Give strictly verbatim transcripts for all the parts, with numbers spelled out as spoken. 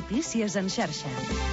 Notícies en xarxa.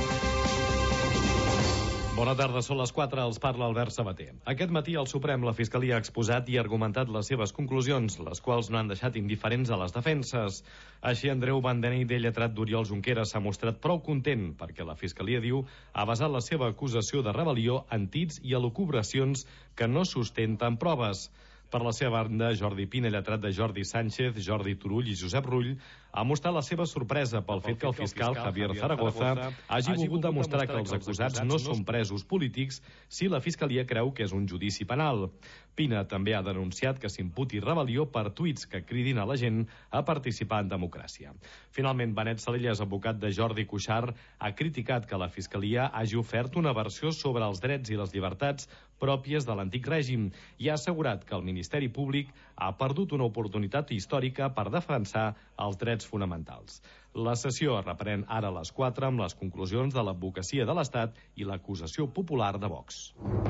Bona tarda, són les quatre, els parla Albert Sabater. Aquest matí al Suprem la Fiscalia ha exposat i argumentat les seves conclusions, les quals no han deixat indiferents a les defenses. Així, Andreu Vandeneyde, lletrat d'Oriol Junqueras, s'ha mostrat prou content perquè la Fiscalia, diu, ha basat la seva acusació de rebel·lió en tits i elucubracions que no sustenten proves. Per la seva banda, Jordi Pina, lletrat de Jordi Sánchez, Jordi Turull i Josep Rull, ha mostrat la seva sorpresa pel fet que el fiscal Javier Zaragoza hagi volgut demostrar que els acusats no són presos polítics si la Fiscalia creu que és un judici penal. Pina també ha denunciat que s'imputi rebel·lió per tuits que cridin a la gent a participar en democràcia. Finalment, Benet Salellas, advocat de Jordi Cuixart, ha criticat que la Fiscalia hagi ofert una versió sobre els drets i les llibertats pròpies de l'antic règim i ha assegurat que el Ministeri Públic ha perdut una oportunitat històrica per defensar els drets fonamentals. La sessió es reprèn ara a les quatre amb les conclusions de l'advocacia de l'Estat i l'acusació popular de Vox.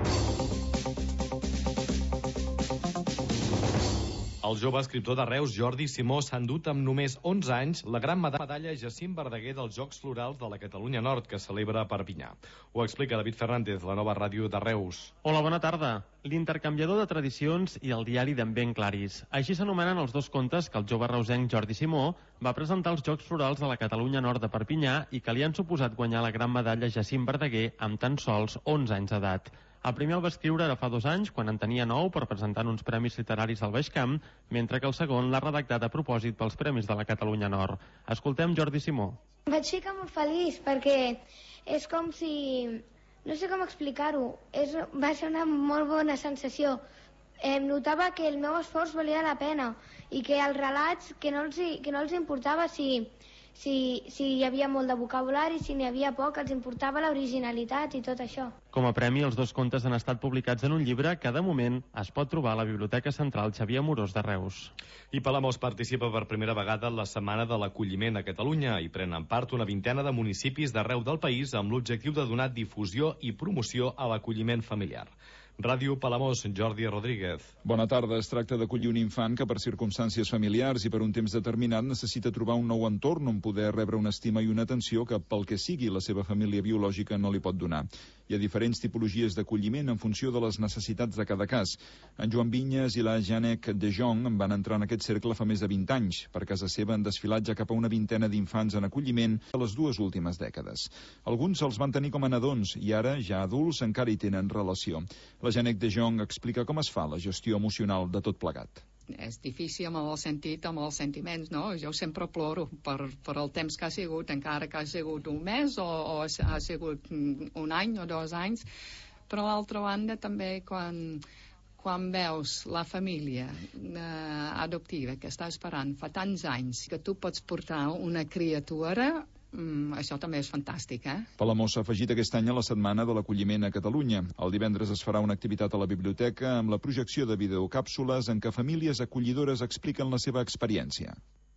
El jove escriptor de Reus, Jordi Simó, s'ha endut amb només onze anys la gran medalla Jacint Verdaguer dels Jocs Florals de la Catalunya Nord, que celebra a Perpinyà. Ho explica David Fernández, la Nova Ràdio de Reus. Hola, bona tarda. L'intercanviador de tradicions i el diari d'en Ben Claris. Així s'anomenen els dos contes que el jove reusenc Jordi Simó va presentar als Jocs Florals de la Catalunya Nord de Perpinyà i que li han suposat guanyar la gran medalla Jacint Verdaguer amb tan sols onze anys d'edat. El primer el va escriure ara fa dos anys, quan en tenia nou, per presentar uns premis literaris al Baix Camp, mentre que el segon l'ha redactat a propòsit pels Premis de la Catalunya Nord. Escoltem Jordi Simó. Em vaig ficar molt feliç perquè és com si... no sé com explicar-ho. És... va ser una molt bona sensació. Em notava que el meu esforç valia la pena i que els relats que no els, que no els importava si... Si, si hi havia molt de vocabulari, si n'hi havia poc, els importava l'originalitat i tot això. Com a premi, els dos contes han estat publicats en un llibre que, de moment, es pot trobar a la Biblioteca Central Xavier Amorós de Reus. I Palamós participa per primera vegada en la Setmana de l'Acolliment a Catalunya i prenen part una vintena de municipis d'arreu del país amb l'objectiu de donar difusió i promoció a l'acolliment familiar. Ràdio Palamós, Jordi Rodríguez. Bona tarda. Es tracta d'acollir un infant que per circumstàncies familiars i per un temps determinat necessita trobar un nou entorn on poder rebre una estima i una atenció que pel que sigui la seva família biològica no li pot donar. Hi ha diferents tipologies d'acolliment en funció de les necessitats de cada cas. En Joan Vinyes i la Janek de Jong van entrar en aquest cercle fa més de vint anys. Per casa seva han desfilat ja cap a una vintena d'infants en acolliment a les dues últimes dècades. Alguns els van tenir com a nadons i ara, ja adults, encara hi tenen relació. La Janek de Jong explica com es fa la gestió emocional de tot plegat. És difícil amb el sentit, amb els sentiments, no? Jo sempre ploro per, per el temps que ha sigut, encara que ha sigut un mes o, o ha sigut un any o dos anys, però a l'altra banda també quan, quan veus la família eh, adoptiva que està esperant fa tants anys que tu pots portar una criatura, Mm, això també és fantàstic, eh? Palamós s'ha afegit aquest any a la Setmana de l'Acolliment a Catalunya. El divendres es farà una activitat a la biblioteca amb la projecció de videocàpsules en què famílies acollidores expliquen la seva experiència.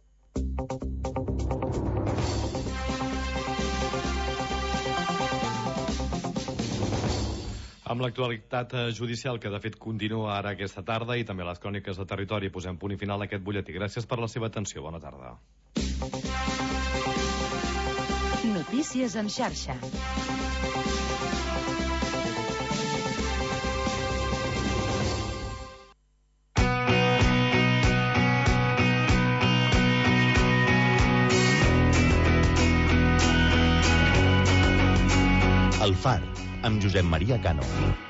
Amb l'actualitat judicial, que de fet continua ara aquesta tarda, i també les cròniques de territori, posem punt i final a aquest butlletí. Gràcies per la seva atenció. Bona tarda. Notícies en xarxa. El Far, amb Josep Maria Cano.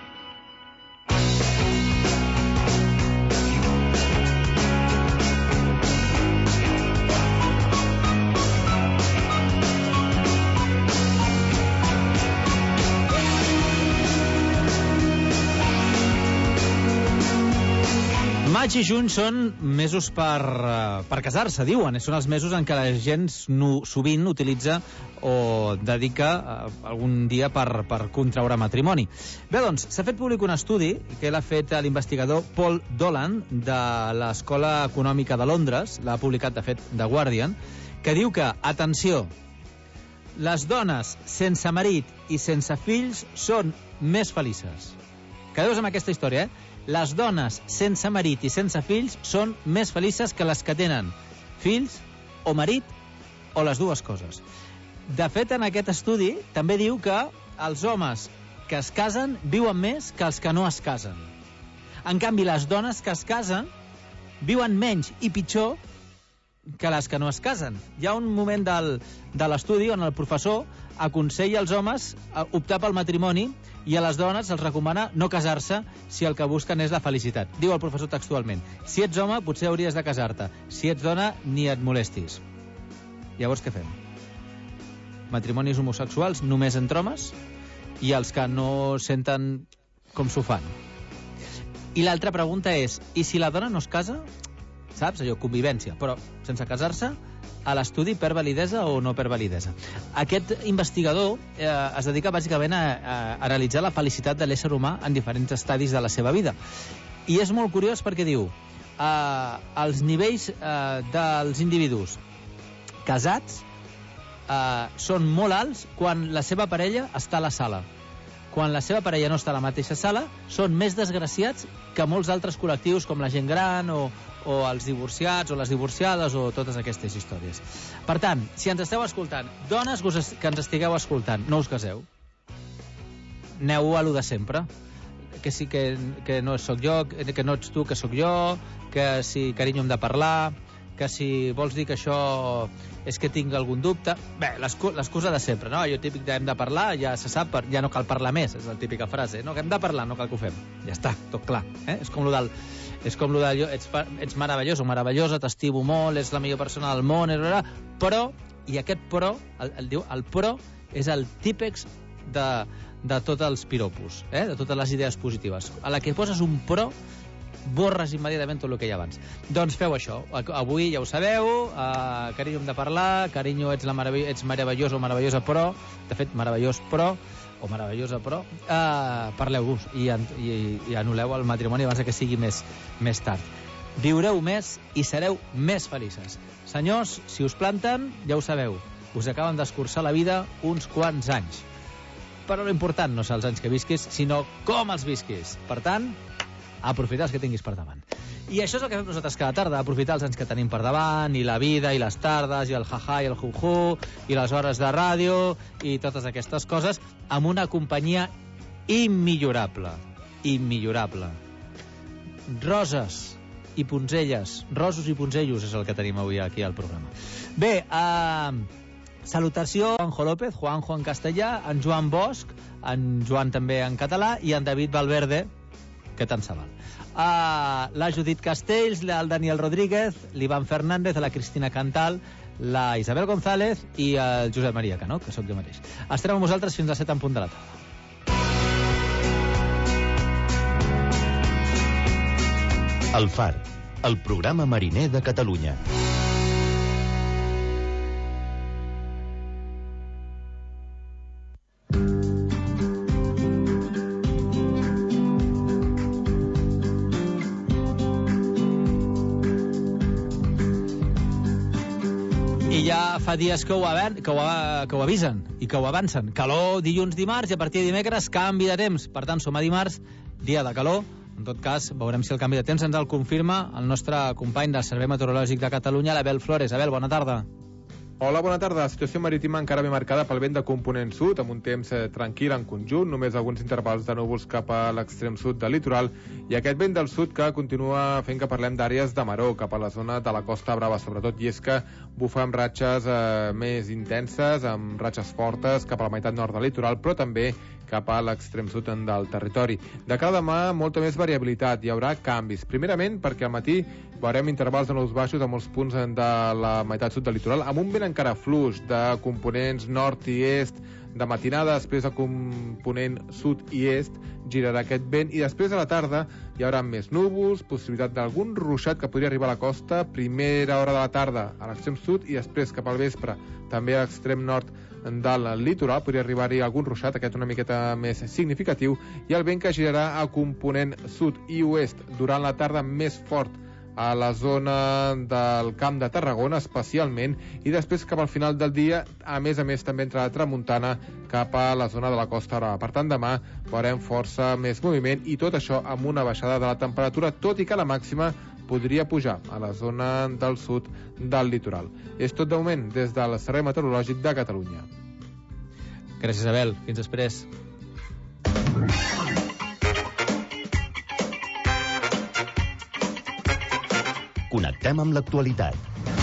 Maig i juny són mesos per, per casar-se, diuen. Són els mesos en què la gent no, sovint utilitza o dedica algun dia per, per contraure matrimoni. Bé, doncs, s'ha fet públic un estudi que l'ha fet l'investigador Paul Dolan de l'Escola Econòmica de Londres, l'ha publicat, de fet, The Guardian, que diu que, atenció, les dones sense marit i sense fills són més felices. Quedeu-vos amb aquesta història, eh? Les dones sense marit i sense fills són més felices que les que tenen fills o marit o les dues coses. De fet, en aquest estudi també diu que els homes que es casen viuen més que els que no es casen. En canvi, les dones que es casen viuen menys i pitjor que les que no es casen. Hi ha un moment del, de l'estudi on el professor aconsella als homes a optar pel matrimoni i a les dones els recomana no casar-se si el que busquen és la felicitat. Diu el professor textualment: si ets home, potser hauries de casar-te. Si ets dona, ni et molestis. Llavors, què fem? Matrimonis homosexuals només entre homes i els que no senten com s'ho fan. I l'altra pregunta és, i si la dona no es casa? Saps? Allò, convivència, però sense casar-se, a l'estudi perd validesa o no perd validesa. Aquest investigador eh, es dedica bàsicament a, a analitzar la felicitat de l'ésser humà en diferents estadis de la seva vida. I és molt curiós perquè diu eh, els nivells eh, dels individus casats eh, són molt alts quan la seva parella està a la sala. Quan la seva parella no està a la mateixa sala, són més desgraciats que molts altres col·lectius com la gent gran o, o els divorciats o les divorciades o totes aquestes històries. Per tant, si ens esteu escoltant, dones que ens estigueu escoltant, no us caseu. Aneu a lo de sempre. Que sí que, que no sóc jo, que no ets tu, que sóc jo, que si carinyo hem de parlar, que si vols dir que això és que tinc algun dubte. Bé, l'excusa de sempre, no? Allò típic de hem de parlar, ja se sap, ja no cal parlar més, és la típica frase, no? Que hem de parlar, no cal que ho fem. Ja està, tot clar. Eh? És com lo del... És com lo del... Ets, ets meravellós o meravellosa, t'estimo molt, ets la millor persona del món, però, i aquest però, el, el, diu, el però és el típex de, de tots els piropos, eh? De totes les idees positives. A la que poses un però, borres immediatament tot el que hi ha abans. Doncs feu això. Avui ja ho sabeu, uh, carinyo hem de parlar, carinyo ets, la merav ets meravellós o meravellosa però, de fet, meravellós però, o meravellosa però, uh, parleu-vos i, i, i anul·leu el matrimoni abans que sigui més, més tard. Viureu més i sereu més felices. Senyors, si us planten, ja ho sabeu, us acaben d'escurçar la vida uns quants anys. Però l'important no és els anys que visquis, sinó com els visquis. Per tant, aprofitar els que tinguis per davant. I això és el que fem nosaltres cada tarda, aprofitar els anys que tenim per davant, i la vida, i les tardes, i el jaja, i el juju, i les hores de ràdio, i totes aquestes coses, amb una companyia immillorable. Immillorable. Roses i ponzelles. Rosos i ponzellos és el que tenim avui aquí al programa. Bé, eh, salutació a Juanjo López, Juanjo en castellà, en Joan Bosch, en Joan també en català, i en David Valverde, que tant se val. Uh, la Judit Castells, el Daniel Rodríguez, l'Ivan Fernández, la Cristina Cantal, la Isabel González i el Josep Maria Cano, que sóc jo mateix. Estarem amb vosaltres fins a set en punt de la tarda. El Far, el programa mariner de Catalunya. Ja fa dies que ho, que, ho, que ho avisen i que ho avancen. Calor dilluns, dimarts, i a partir de dimecres canvi de temps. Per tant, som a dimarts, dia de calor. En tot cas, veurem si el canvi de temps ens el confirma el nostre company del Servei Meteorològic de Catalunya, l'Abel Flores. Abel, bona tarda. Hola, bona tarda. La situació marítima encara ben marcada pel vent de component sud, amb un temps eh, tranquil en conjunt, només alguns intervals de núvols cap a l'extrem sud del litoral, i aquest vent del sud que continua fent que parlem d'àrees de maró cap a la zona de la Costa Brava, sobretot, i és que bufa amb ratxes eh, més intenses, amb ratxes fortes cap a la meitat nord del litoral, però també cap a l'extrem sud del territori. De cara a demà, molta més variabilitat, hi haurà canvis. Primerament, perquè al matí veurem intervals de núvols baixos a molts punts de la meitat sud del litoral, amb un vent encara fluix de components nord i est, de matinada, després de component sud i est, girarà aquest vent, i després a la tarda hi haurà més núvols, possibilitat d'algun ruixat que podria arribar a la costa, primera hora de la tarda a l'extrem sud i després cap al vespre també a l'extrem nord del litoral, podria arribar-hi algun ruixat, aquest una miqueta més significatiu, i el vent que girarà a component sud i oest durant la tarda més fort a la zona del Camp de Tarragona especialment, i després cap al final del dia, a més a més també entra la tramuntana cap a la zona de la Costa Brava. Per tant, demà veurem força més moviment, i tot això amb una baixada de la temperatura, tot i que la màxima podria pujar a la zona del sud del litoral. És tot de moment des del Servei Meteorològic de Catalunya. Gràcies, Abel. Fins després. Connectem amb l'actualitat.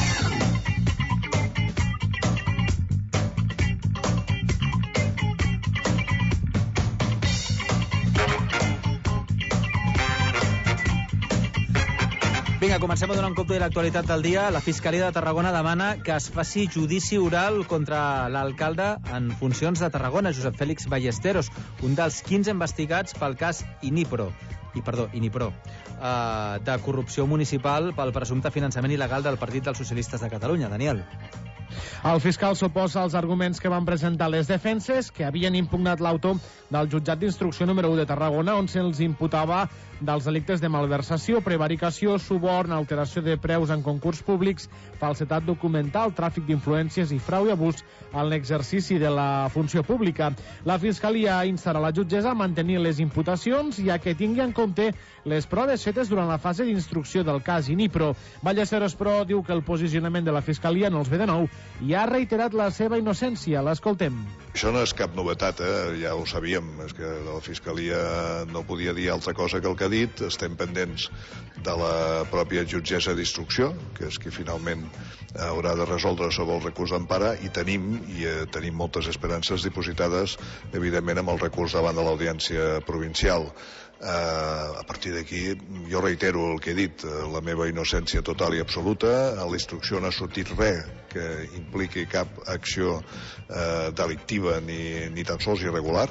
Vinga, comencem a donar un cop de l'actualitat del dia. La Fiscalia de Tarragona demana que es faci judici oral contra l'alcalde en funcions de Tarragona, Josep Fèlix Ballesteros, un dels quinze investigats pel cas Inipro, i perdó, Inipro, eh, de corrupció municipal pel presumpte finançament il·legal del Partit dels Socialistes de Catalunya. Daniel. El fiscal s'oposa als arguments que van presentar les defenses, que havien impugnat l'auto del jutjat d'instrucció número u de Tarragona, on se'ls imputava dels delictes de malversació, prevaricació, suborn, alteració de preus en concurs públics, falsetat documental, tràfic d'influències i frau i abús en l'exercici de la funció pública. La Fiscalia instarà la jutgessa a mantenir les imputacions i a que tingui en compte les proves fetes durant la fase d'instrucció del cas Inipro. Ballesteros, però, diu que el posicionament de la Fiscalia no els ve de nou i ha reiterat la seva innocència. L'escoltem. Això no és cap novetat, eh? Ja ho sabíem, és que la Fiscalia no podia dir altra cosa que el que ha dit. Estem pendents de la pròpia jutgessa d'instrucció, que és qui finalment haurà de resoldre sobre el recurs d'empara, i tenim i eh, tenim moltes esperances dipositades, evidentment, amb el recurs davant de l'Audiència Provincial. Uh, a partir d'aquí jo reitero el que he dit, uh, la meva innocència total i absoluta. A l'instrucció no ha sortit res que impliqui cap acció uh, delictiva ni, ni tan sols irregular,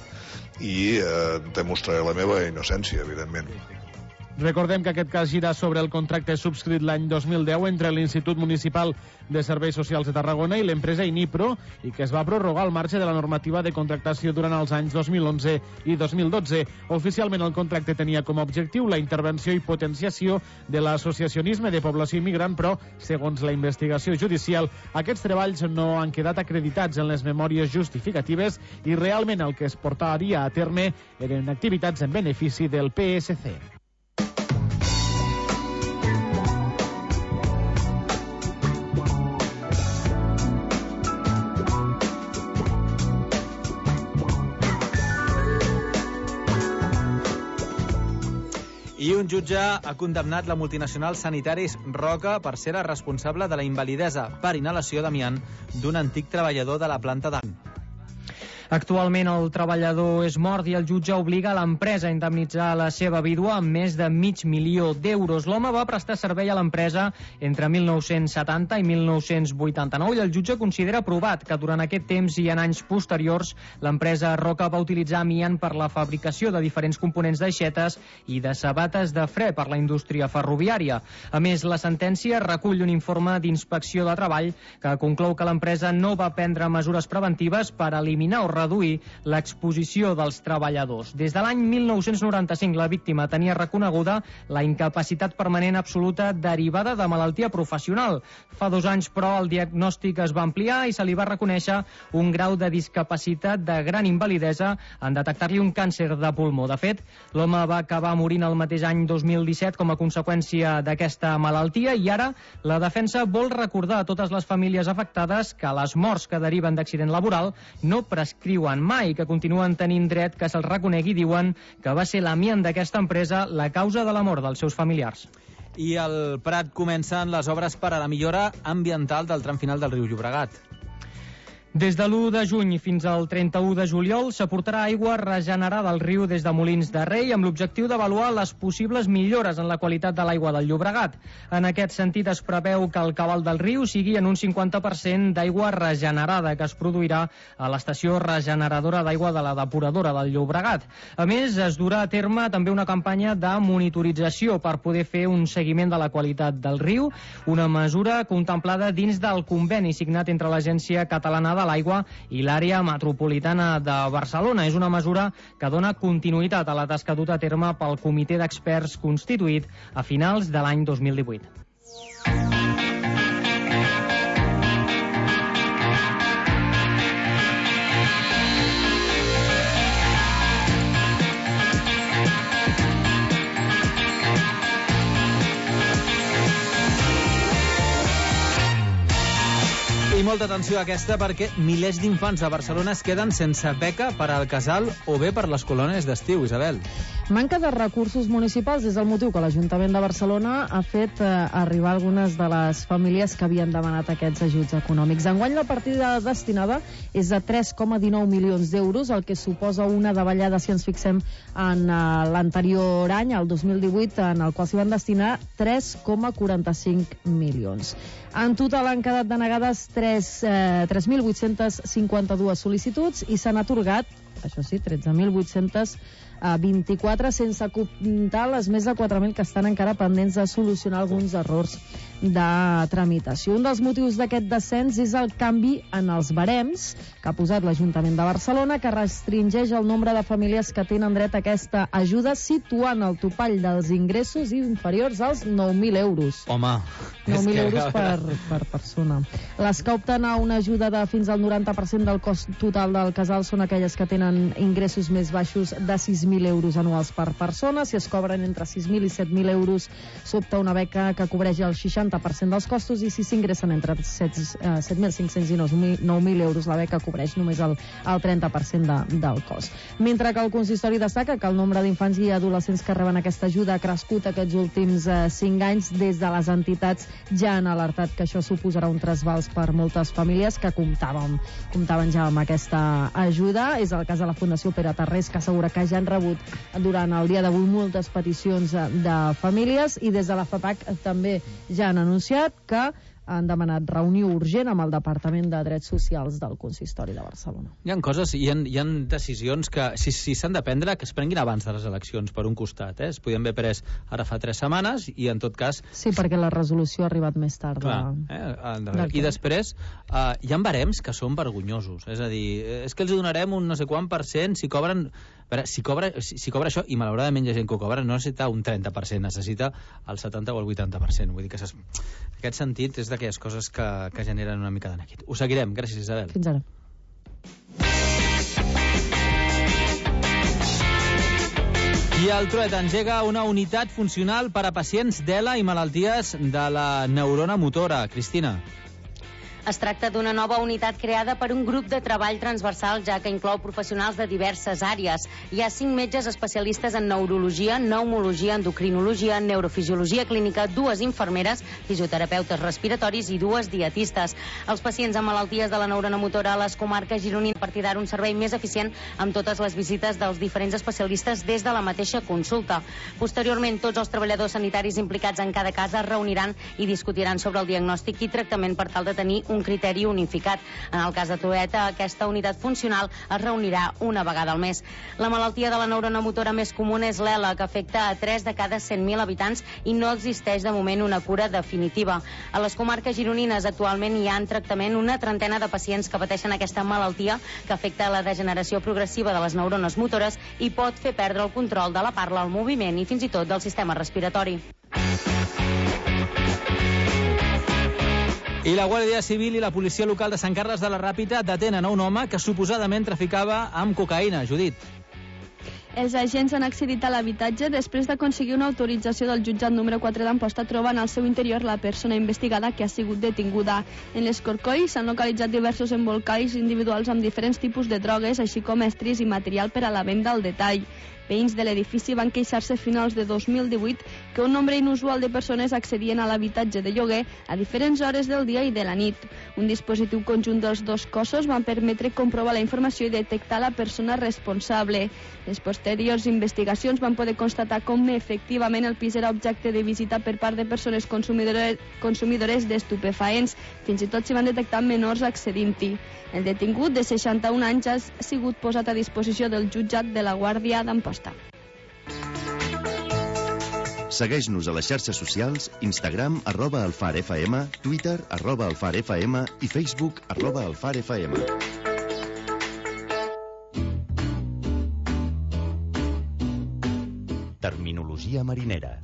i uh, demostraré la meva innocència, evidentment. Recordem que aquest cas gira sobre el contracte subscrit l'any dos mil deu entre l'Institut Municipal de Serveis Socials de Tarragona i l'empresa Inipro, i que es va prorrogar al marge de la normativa de contractació durant els anys dos mil onze i dos mil dotze. Oficialment el contracte tenia com a objectiu la intervenció i potenciació de l'associacionisme de població immigrant, però, segons la investigació judicial, aquests treballs no han quedat acreditats en les memòries justificatives i realment el que es portaria a terme eren activitats en benefici del P S C. I un jutge ha condemnat la multinacional Sanitaris Roca per ser la responsable de la invalidesa per inhalació d'amiant d'un antic treballador de la planta d'A. Actualment el treballador és mort i el jutge obliga l'empresa a indemnitzar la seva vídua amb més de mig milió d'euros. L'home va prestar servei a l'empresa entre mil nou-cents setanta i mil nou-cents vuitanta-nou i el jutge considera provat que durant aquest temps i en anys posteriors l'empresa Roca va utilitzar amiant per la fabricació de diferents components d'aixetes i de sabates de fre per la indústria ferroviària. A més, la sentència recull un informe d'inspecció de treball que conclou que l'empresa no va prendre mesures preventives per eliminar o reduir l'exposició dels treballadors. Des de l'any mil nou-cents noranta-cinc la víctima tenia reconeguda la incapacitat permanent absoluta derivada de malaltia professional. Fa dos anys, però, el diagnòstic es va ampliar i se li va reconèixer un grau de discapacitat de gran invalidesa en detectar-li un càncer de pulmó. De fet, l'home va acabar morint el mateix any dos mil disset com a conseqüència d'aquesta malaltia i ara la defensa vol recordar a totes les famílies afectades que les morts que deriven d'accident laboral no prescriuen escriuen mai, que continuen tenint dret que se'ls reconegui. Diuen que va ser l'amiant d'aquesta empresa la causa de la mort dels seus familiars. I al Prat comencen les obres per a la millora ambiental del tram final del riu Llobregat. Des de l'u de juny fins al trenta-u de juliol s'aportarà aigua regenerada al riu des de Molins de Rei amb l'objectiu d'avaluar les possibles millores en la qualitat de l'aigua del Llobregat. En aquest sentit es preveu que el cabal del riu sigui en un cinquanta per cent d'aigua regenerada que es produirà a l'estació regeneradora d'aigua de la depuradora del Llobregat. A més, es durà a terme també una campanya de monitorització per poder fer un seguiment de la qualitat del riu, una mesura contemplada dins del conveni signat entre l'Agència Catalana de l'Aigua i l'àrea metropolitana de Barcelona. És una mesura que dona continuïtat a la tasca duta a terme pel comitè d'experts constituït a finals de l'any dos mil divuit. molta atenció a aquesta perquè milers d'infants a Barcelona es queden sense beca per al casal o bé per les colònies d'estiu, Isabel. Manca de recursos municipals és el motiu que l'Ajuntament de Barcelona ha fet eh, arribar algunes de les famílies que havien demanat aquests ajuts econòmics. Enguany la partida destinada és de tres coma dinou milions d'euros, el que suposa una davallada si ens fixem en eh, l'anterior any, el dos mil divuit, en el qual s'hi van destinar tres coma quaranta-cinc milions. En total han quedat denegades tres mil vuit-cents cinquanta-dues sol·licituds i s'han atorgat, això sí, tretze mil vuit-cents vint-i-quatre, sense comptar les més de quatre mil que estan encara pendents de solucionar alguns errors de tramitació. Un dels motius d'aquest descens és el canvi en els barems que ha posat l'Ajuntament de Barcelona, que restringeix el nombre de famílies que tenen dret a aquesta ajuda, situant el topall dels ingressos inferiors als nou mil euros. Home, nou mil euros per, per persona. Les que opten a una ajuda de fins al noranta per cent del cost total del casal són aquelles que tenen ingressos més baixos de sis mil euros anuals per persona. Si es cobren entre sis mil i set mil euros, s'opta una beca que cobreix el seixanta per cent dels costos, i si s'ingressen entre set mil cinc-cents i nou mil euros, la beca cobreix només el, el trenta per cent de, del cost. Mentre que el consistori destaca que el nombre d'infants i adolescents que reben aquesta ajuda ha crescut aquests últims eh, cinc anys. Des de les entitats ja han alertat que això suposarà un trasbals per moltes famílies que comptaven, comptaven ja amb aquesta ajuda. És el cas de la Fundació Pere Tarrés, que assegura que ja han rebut durant el dia d'avui moltes peticions de famílies, i des de la FAPAC també ja han anunciat que han demanat reunió urgent amb el Departament de Drets Socials del Consistori de Barcelona. Hi ha coses, hi ha, hi ha decisions que, si si s'han de prendre, que es prenguin abans de les eleccions, per un costat. Eh? Es podien haver pres ara fa tres setmanes i, en tot cas... Sí, perquè la resolució ha arribat més tard. Clar, eh? I després eh, hi ha barems que són vergonyosos. És a dir, és que els donarem un no sé quant per cent si cobren... A veure, si cobra, si, si cobra això, i malauradament hi ha gent que ho cobra, no necessita un trenta per cent, necessita el setanta o el vuitanta per cent. Vull dir que en aquest sentit és d'aquelles coses que, que generen una mica de neguit. Ho seguirem. Gràcies, Isabel. Fins ara. I el Truet engega una unitat funcional per a pacients d'E L A i malalties de la neurona motora. Cristina. Es tracta d'una nova unitat creada per un grup de treball transversal, ja que inclou professionals de diverses àrees. Hi ha cinc metges especialistes en neurologia, pneumologia, endocrinologia, neurofisiologia clínica, dues infermeres, fisioterapeutes respiratoris i dues dietistes. Els pacients amb malalties de la neurona motora a les comarques gironines, a partir d'ara un servei més eficient amb totes les visites dels diferents especialistes des de la mateixa consulta. Posteriorment, tots els treballadors sanitaris implicats en cada cas es reuniran i discutiran sobre el diagnòstic i tractament per tal de tenir un un criteri unificat. En el cas de Truet, aquesta unitat funcional es reunirà una vegada al mes. La malaltia de la neurona motora més comuna és l'E L A, que afecta a tres de cada cent mil habitants i no existeix de moment una cura definitiva. A les comarques gironines actualment hi ha en tractament una trentena de pacients que pateixen aquesta malaltia, que afecta la degeneració progressiva de les neurones motores i pot fer perdre el control de la parla, el moviment i fins i tot del sistema respiratori. I la Guàrdia Civil i la policia local de Sant Carles de la Ràpita detenen a un home que suposadament traficava amb cocaïna. Judit. Els agents han accedit a l'habitatge després d'aconseguir una autorització del jutjat número quatre d'Amposta, trobant al seu interior la persona investigada que ha sigut detinguda. En l'escorcoll s'han localitzat diversos embolcalls individuals amb diferents tipus de drogues, així com estris i material per a la venda al detall. Veïns de l'edifici van queixar-se a finals de dos mil divuit que un nombre inusual de persones accedien a l'habitatge de lloguer a diferents hores del dia i de la nit. Un dispositiu conjunt dels dos cossos van permetre comprovar la informació i detectar la persona responsable. Les posteriors investigacions van poder constatar com efectivament el pis era objecte de visita per part de persones consumidores, consumidores d'estupefaents. Fins i tot s'hi van detectar menors accedint-hi. El detingut, de seixanta-un anys, ha sigut posat a disposició del jutjat de la Guàrdia d'Amposta. Segueix-nos a les xarxes socials, Instagram, arroba alfarfm, Twitter, arroba alfarfm i Facebook, arroba alfarfm. Terminologia marinera.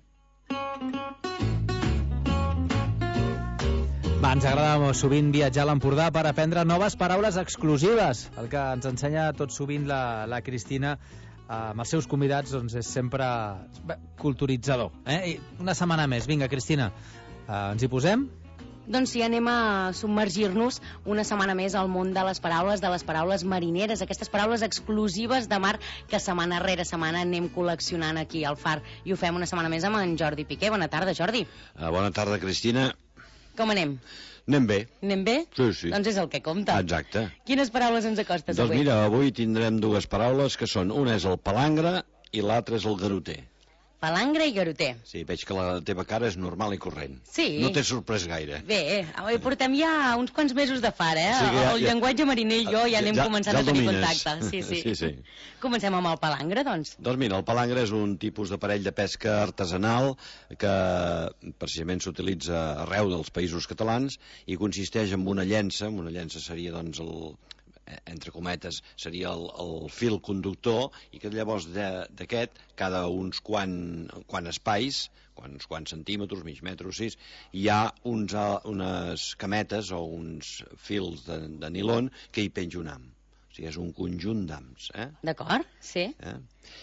Va, ens agrada sovint viatjar a l'Empordà per aprendre noves paraules exclusives. El que ens ensenya tot sovint la, la Cristina eh, amb els seus convidats doncs és sempre bé, culturitzador. Eh? I una setmana més. Vinga, Cristina, eh, ens hi posem? Doncs sí, anem a submergir-nos una setmana més al món de les paraules, de les paraules marineres, aquestes paraules exclusives de mar que setmana rere setmana anem col·leccionant aquí al Far. I ho fem una setmana més amb en Jordi Piqué. Bona tarda, Jordi. Uh, bona tarda, Cristina. Com anem? Anem bé. Anem bé? Sí, sí. Doncs és el que compta. Exacte. Quines paraules ens acostes doncs avui? Doncs mira, avui tindrem dues paraules que són, una és el palangre i l'altra és el garoter. Palangre i garoter. Sí, veig que la teva cara és normal i corrent. Sí. No t'he sorprès gaire. Bé, portem ja uns quants mesos de far, eh? Sí, ja, el ja, llenguatge mariner i jo ja anem ja, començant ja a tenir domines. contacte. Sí, sí. sí, sí. Comencem amb el palangre, doncs. Doncs mira, el palangre és un tipus d'aparell de pesca artesanal que precisament s'utilitza arreu dels països catalans i consisteix en una llença, una llença seria doncs el entre cometes, seria el, el fil conductor i que llavors d'aquest, cada uns quan, quan espais, uns quants centímetres, mig metre o sis, hi ha uns, unes cametes o uns fils de, de nilon que hi penja un ham. O sigui, és un conjunt d'hams. Eh? D'acord, sí. Eh?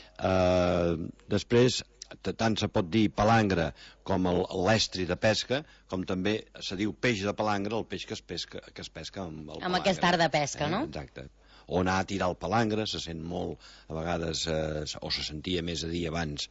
Uh, després, tant se pot dir palangre com l'estri de pesca, com també se diu peix de palangre, el peix que es pesca, que es pesca amb el palangre. Amb aquest art de pesca, eh? no? Exacte. O anar a tirar el palangre, se sent molt, a vegades, eh, o se sentia més a dir abans,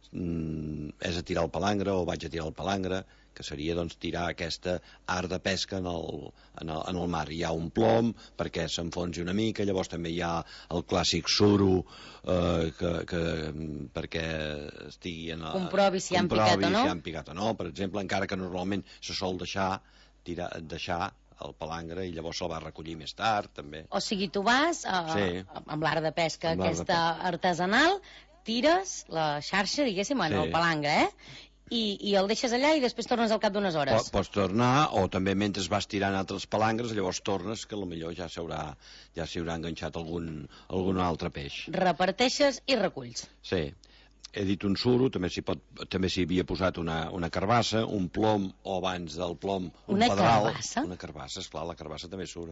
mm, és a tirar el palangre o vaig a tirar el palangre, que seria doncs, tirar aquesta art de pesca en el, en el, en el mar. Hi ha un plom perquè s'enfonsi una mica, llavors també hi ha el clàssic suro eh, que, que, perquè estigui en... Comprovi si han picat o no. si han picat o no, per exemple, encara que normalment se sol deixar, tirar, deixar el palangre i llavors se'l va recollir més tard, també. O sigui, tu vas uh, sí. amb l'art de pesca amb aquesta de pesca. artesanal, tires la xarxa, diguéssim, en sí. el palangre, eh? I, i el deixes allà i després tornes al cap d'unes hores. Po, pots tornar, o també mentre vas tirant altres palangres, llavors tornes, que potser ja s'haurà ja s'hi haurà enganxat algun, algun altre peix. Reparteixes i reculls. Sí. He dit un suro, també s'hi pot, també s'hi havia posat una, una carbassa, un plom, o abans del plom, un una pedral. Carbassa? Una carbassa, esclar, la carbassa també sura.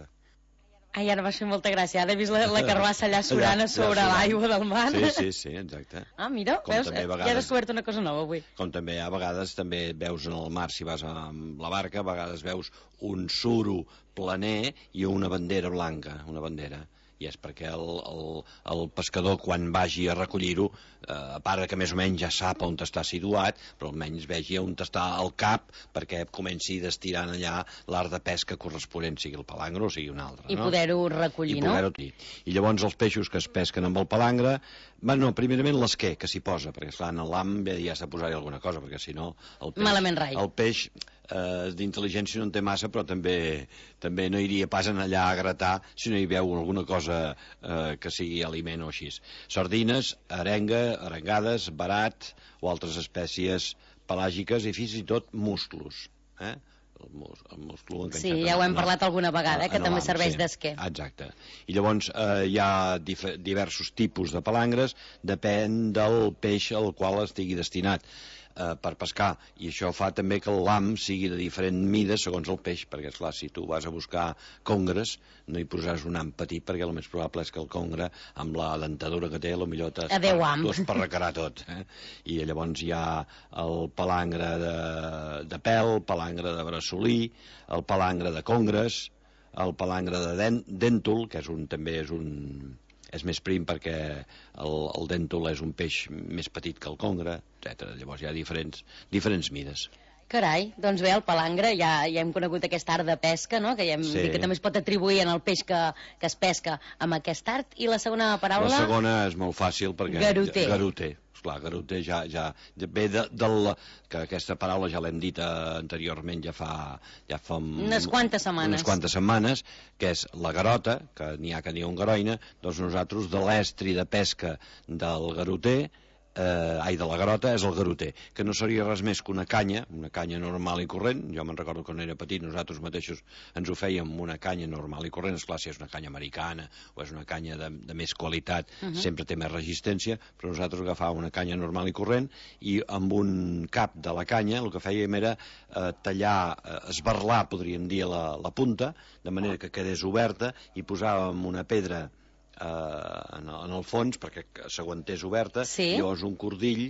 Ai, ara m'ha fet molta gràcia. Ara he vist la, la carbassa allà surant a sobre l'aigua del mar. Sí, sí, sí, exacte. Ah, mira, com veus? vegades, ja he descobert una cosa nova avui. Com també a vegades també veus en el mar, si vas amb la barca, a vegades veus un suro planer i una bandera blanca, una bandera. I és perquè el, el, el pescador, quan vagi a recollir-ho, eh, a part que més o menys ja sap on està situat, però almenys vegi on està al cap perquè comenci destirant allà l'art de pesca corresponent, sigui el palangre o sigui un altre. I no? poder-ho recollir, I poder no? I llavors els peixos que es pesquen amb el palangre, bueno, primerament l'esquer que s'hi posa, perquè esclar, en l'am ja s'ha de posar-hi alguna cosa, perquè si no el peix, malament rai. El peix eh, d'intel·ligència no en té massa, però també, també no iria pas en allà a gratar si no hi veu alguna cosa eh, que sigui aliment o així. Sardines, arenga, arengades, barat o altres espècies pelàgiques i fins i tot musclos. Eh? El, mus, el musclo enganxat. Sí, ja ho hem parlat alguna vegada, eh, que també serveix sí. d'esquer. Exacte. I llavors eh, hi ha diversos tipus de palangres, depèn del peix al qual estigui destinat eh, per pescar, i això fa també que el lam sigui de diferent mida segons el peix, perquè esclar, si tu vas a buscar congres, no hi posaràs un ham petit, perquè el més probable és que el congre, amb la dentadura que té, potser t'ho esparracarà tot. Eh? I llavors hi ha el palangre de, de pèl, el palangre de bressolí, el palangre de congres, el palangre de den, dèntol, que és un, també és un... és més prim perquè el, el dèntol és un peix més petit que el congre, etcètera. Llavors hi ha diferents, diferents mides. Carai, doncs bé, el palangre, ja, ja hem conegut aquest art de pesca, no? Que, ja hem sí. dit que també es pot atribuir en el peix que, que es pesca amb aquest art. I la segona paraula? La segona és molt fàcil perquè... Garoter. Garoter. Esclar, garoter ja, ja ve de, del... que aquesta paraula ja l'hem dit anteriorment, ja fa... Ja fa unes quantes setmanes. Unes quantes setmanes, que és la garota, que n'hi ha que n'hi ha un garoina, doncs nosaltres de l'estri de pesca del garoter, eh, ai, de la garota, és el garoter, que no seria res més que una canya, una canya normal i corrent. Jo me'n recordo que quan era petit nosaltres mateixos ens ho fèiem amb una canya normal i corrent. Esclar, si és una canya americana o és una canya de, de més qualitat, uh -huh. sempre té més resistència, però nosaltres agafàvem una canya normal i corrent i amb un cap de la canya el que fèiem era eh, tallar, eh, esbarlar, podríem dir, la, la punta, de manera que quedés oberta, i posàvem una pedra Uh, en, en el fons perquè s'aguantés oberta, sí. i llavors un cordill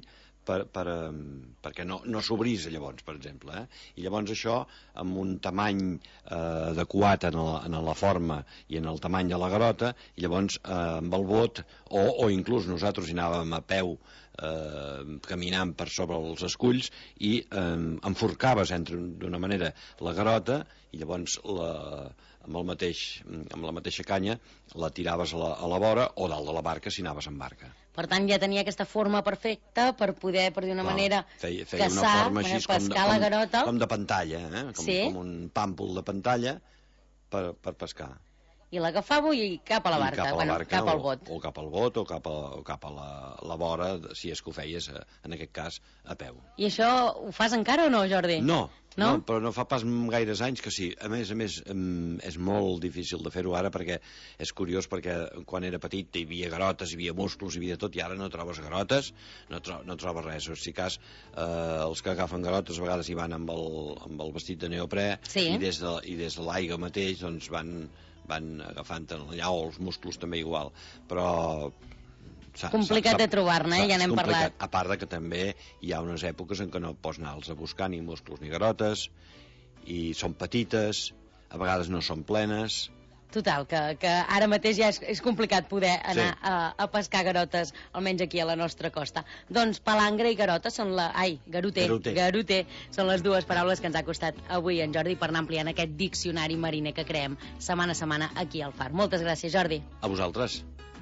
per, per, um, perquè no, no s'obrís llavors, per exemple. Eh? I llavors això, amb un tamany eh, adequat en la, en la forma i en el tamany de la garota, i llavors eh, amb el bot, o, o inclús nosaltres hi anàvem a peu, eh, caminant per sobre els esculls, i eh, enforcaves d'una manera la garota, i llavors la, amb, el mateix, amb la mateixa canya la tiraves a la, a la vora o dalt de la barca si anaves en barca. Per tant, ja tenia aquesta forma perfecta per poder, per d'una manera, feia, feia caçar, una forma així, pescar com de, la com, garota. Com de pantalla, eh? com, sí. com un pàmpol de pantalla per, per pescar. I l'agafava i cap a la barca, cap, a la bueno, barca cap al bot. O, o cap al bot o cap a, o cap a la, la vora, si és que ho feies, en aquest cas, a peu. I això ho fas encara o no, Jordi? No, no, no però no fa pas gaires anys que sí. A més a més, és molt difícil de fer-ho ara perquè és curiós, perquè quan era petit hi havia garotes, hi havia musclos, hi havia tot, i ara no trobes garotes, no, tro no trobes res. O sigui, cas, eh, els que agafen garotes a vegades hi van amb el, amb el vestit de neoprè, sí. i des de, i des de l'aigua mateix doncs van... van agafant allà, o els musclos també igual, però... Complicat de trobar-ne, eh? Ja n'hem parlat. A part de que també hi ha unes èpoques en què no pots anar-los a buscar ni musclos ni garotes, i són petites, a vegades no són plenes... Total, que, que ara mateix ja és, és complicat poder anar sí. a, a pescar garotes, almenys aquí a la nostra costa. Doncs palangre i garota són la... Ai, garoter, garoter. garoter són les dues paraules que ens ha costat avui en Jordi per anar ampliant aquest diccionari mariner que creem setmana a setmana aquí al Far. Moltes gràcies, Jordi. A vosaltres.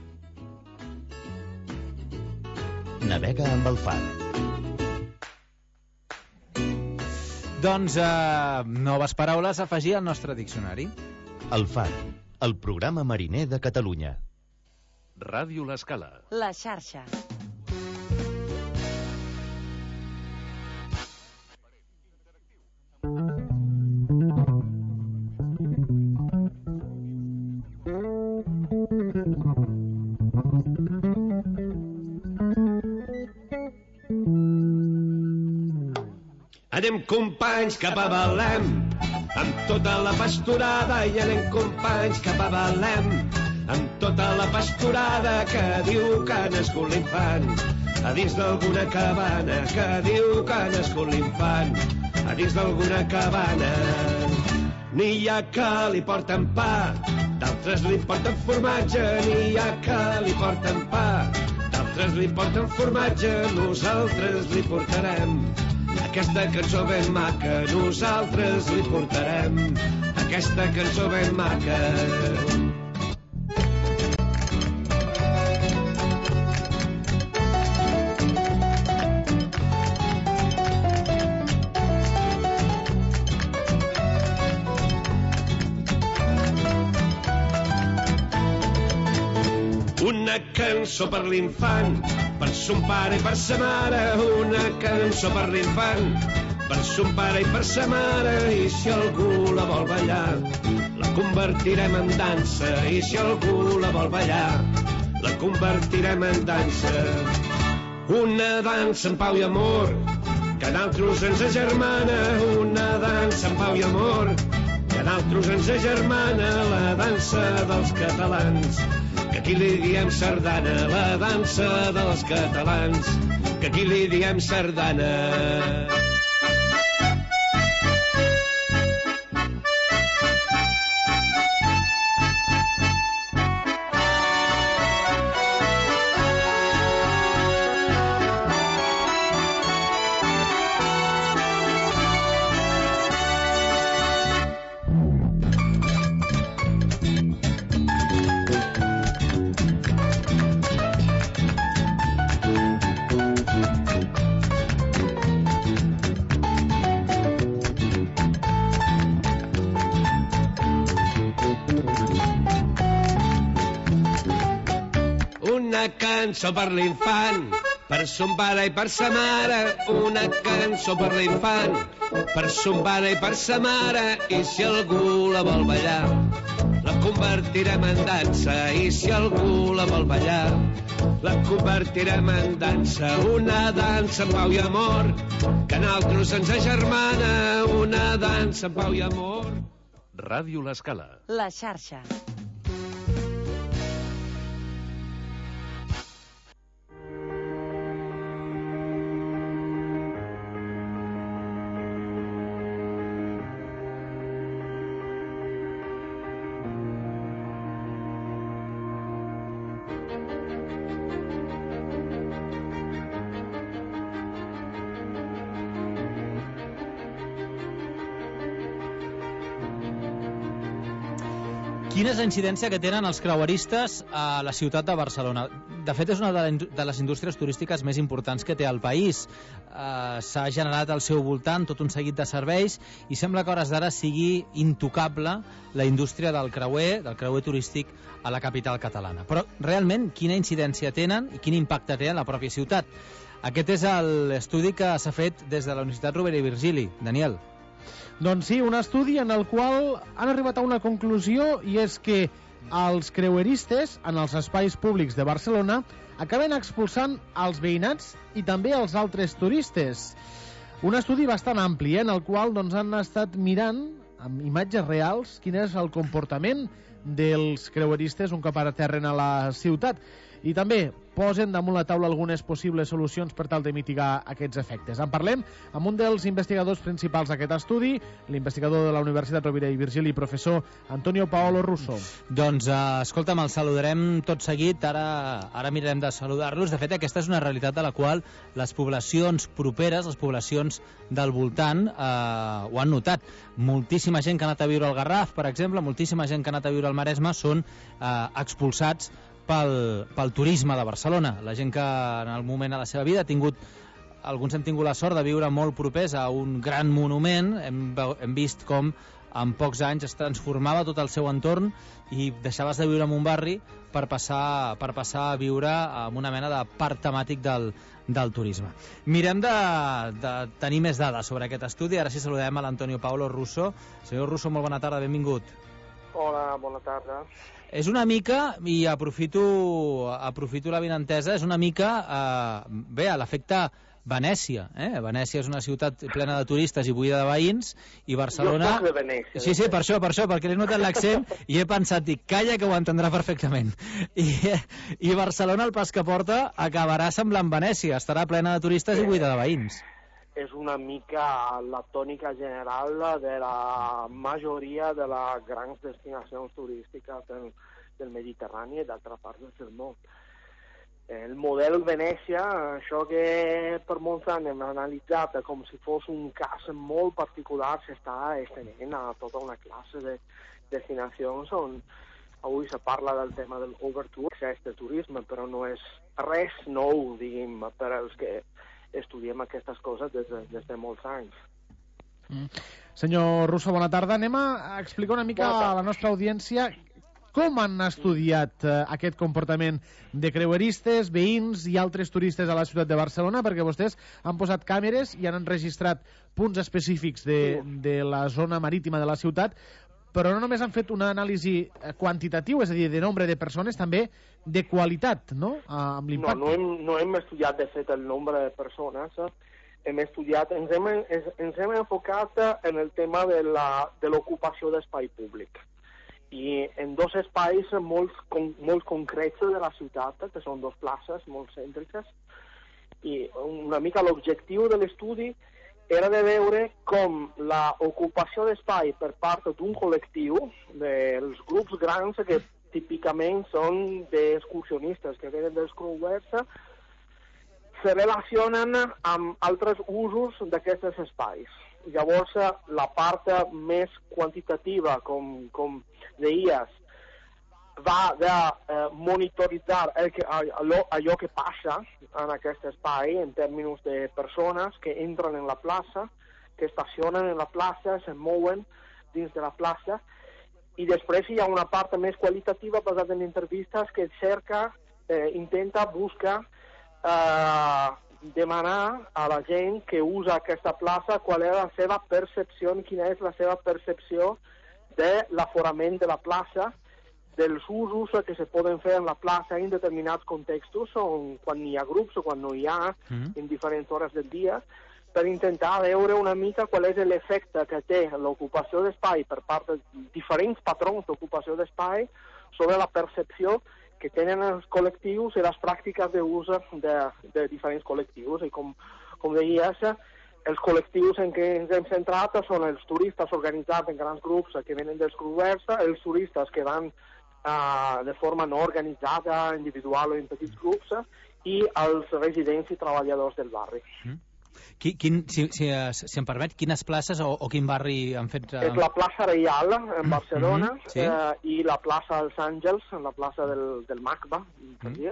Navega amb el Far. Doncs uh, noves paraules a afegir al nostre diccionari. El Far, el programa mariner de Catalunya. Ràdio L'Escala. La xarxa. Anem, companys, cap a Belém, amb tota la pasturada, i anem, companys, cap a Belém, amb tota la pasturada que diu que ha nascut l'infant, a dins d'alguna cabana, que diu que ha nascut l'infant, a dins d'alguna cabana. N'hi ha que li porten pa, d'altres li porten formatge, n'hi ha que li porten pa, d'altres li porten formatge, nosaltres li portarem aquesta cançó ben maca, nosaltres li portarem aquesta cançó ben maca. Una cançó per l'infant, per son pare i per sa mare, una cançó per l'infant, per son pare i per sa mare, i si algú la vol ballar, la convertirem en dansa, i si algú la vol ballar, la convertirem en dansa. Una dansa en pau i amor, que a d'altres ens agermana, una dansa en pau i amor, que a d'altres ens agermana, la dansa dels catalans, que aquí li diem sardana, la dansa dels catalans, que aquí li diem sardana. Una cançó per l'infant, per son pare i per sa mare, una cançó per l'infant, per son pare i per sa mare, i si algú la vol ballar, la convertirem en dansa, i si algú la vol ballar, la convertirem en dansa. Una dansa en pau i amor, que a nosaltres ens agermana, una dansa en pau i amor. Ràdio L'Escala. La xarxa. Quina és la incidència que tenen els creueristes a la ciutat de Barcelona? De fet, és una de les indústries turístiques més importants que té el país. Uh, S'ha generat al seu voltant tot un seguit de serveis i sembla que a hores d'ara sigui intocable la indústria del creuer, del creuer turístic a la capital catalana. Però, realment, quina incidència tenen i quin impacte té en la pròpia ciutat? Aquest és l'estudi que s'ha fet des de la Universitat Rovira i Virgili. Daniel. Doncs sí, un estudi en el qual han arribat a una conclusió, i és que els creueristes en els espais públics de Barcelona acaben expulsant els veïnats i també els altres turistes. Un estudi bastant ampli, eh, en el qual doncs, han estat mirant amb imatges reals quin és el comportament dels creueristes un cop aterren a la ciutat. I també posen damunt la taula algunes possibles solucions per tal de mitigar aquests efectes. En parlem amb un dels investigadors principals d'aquest estudi, l'investigador de la Universitat Rovira i Virgili, professor Antonio Paolo Russo. Doncs, uh, escolta'm, el saludarem tot seguit. Ara, ara mirarem de saludar-los. De fet, aquesta és una realitat de la qual les poblacions properes, les poblacions del voltant, eh, ho han notat. Moltíssima gent que ha anat a viure al Garraf, per exemple, moltíssima gent que ha anat a viure al Maresme són eh, expulsats Pel, pel turisme de Barcelona. La gent que en el moment de la seva vida ha tingut, alguns hem tingut la sort de viure molt propers a un gran monument, hem, hem vist com en pocs anys es transformava tot el seu entorn i deixaves de viure en un barri per passar, per passar a viure en una mena de parc temàtic del, del turisme. Mirem de, de tenir més dades sobre aquest estudi. Ara sí saludem a l'Antonio Paolo Russo. Senyor Russo, molt bona tarda, benvingut. Hola, bona tarda. És una mica, i aprofito, aprofito la vinentesa, és una mica, eh, bé, a l'efecte Venècia. Eh? Venècia és una ciutat plena de turistes i buida de veïns, i Barcelona... Jo soc de Venècia. Sí, sí, per això, per això, perquè l'he notat l'accent i he pensat, dic, calla que ho entendrà perfectament. I, i Barcelona, el pas que porta, acabarà semblant Venècia, estarà plena de turistes i buida de veïns. És una mica la tònica general de la majoria de les grans destinacions turístiques del, del Mediterrani i d'altres parts del món. El model Venècia, això que per molts anys hem analitzat com si fos un cas molt particular, s'està estenent a tota una classe de destinacions on avui se parla del tema del overtour, que és de turisme, però no és res nou, diguem, per als que estudiem aquestes coses des de, des de molts anys. Mm. Senyor Russo, bona tarda. Anem a explicar una mica a la nostra audiència com han estudiat eh, aquest comportament de creueristes, veïns i altres turistes a la ciutat de Barcelona, perquè vostès han posat càmeres i han enregistrat punts específics de, de la zona marítima de la ciutat, però no només han fet una anàlisi quantitatiu, és a dir, de nombre de persones, també de qualitat, no?, amb l'impacte. No, no hem, no hem estudiat, de fet, el nombre de persones. Hem estudiat, ens hem, ens hem enfocat en el tema de l'ocupació d'espai públic. I en dos espais molt, molt concrets de la ciutat, que són dos places molt cèntriques, i una mica l'objectiu de l'estudi era de veure com l'ocupació d'espai per part d'un col·lectiu, dels grups grans que típicament són d'excursionistes que venen dels creuers, se relacionen amb altres usos d'aquests espais. Llavors, la part més quantitativa, com, com deies, va de eh, monitoritzar el que, allò, allò que passa en aquest espai en termes de persones que entren en la plaça, que estacionen en la plaça, se mouen dins de la plaça, i després hi ha una part més qualitativa basada en entrevistes que cerca, eh, intenta buscar eh, demanar a la gent que usa aquesta plaça qual és la seva percepció, quina és la seva percepció de l'aforament de la plaça, dels usos que se poden fer en la plaça en determinats contextos, on, quan hi ha grups o quan no hi ha, mm. en diferents hores del dia, per intentar veure una mica qual és l'efecte que té l'ocupació d'espai per part de diferents patrons d'ocupació d'espai sobre la percepció que tenen els col·lectius i les pràctiques d'ús de, de diferents col·lectius. I com, com deies, els col·lectius en què ens hem centrat són els turistes organitzats en grans grups que venen dels creuers, els turistes que van Uh, de forma no organitzada, individual o en petits grups, i els residents i treballadors del barri. Mm. Qui, quin, si, si, si em permet, quines places o, o quin barri han fet... Eh... És la plaça Reial, en Barcelona, mm -hmm, sí. eh, i la plaça dels Àngels, la plaça del, del MACBA, per dir,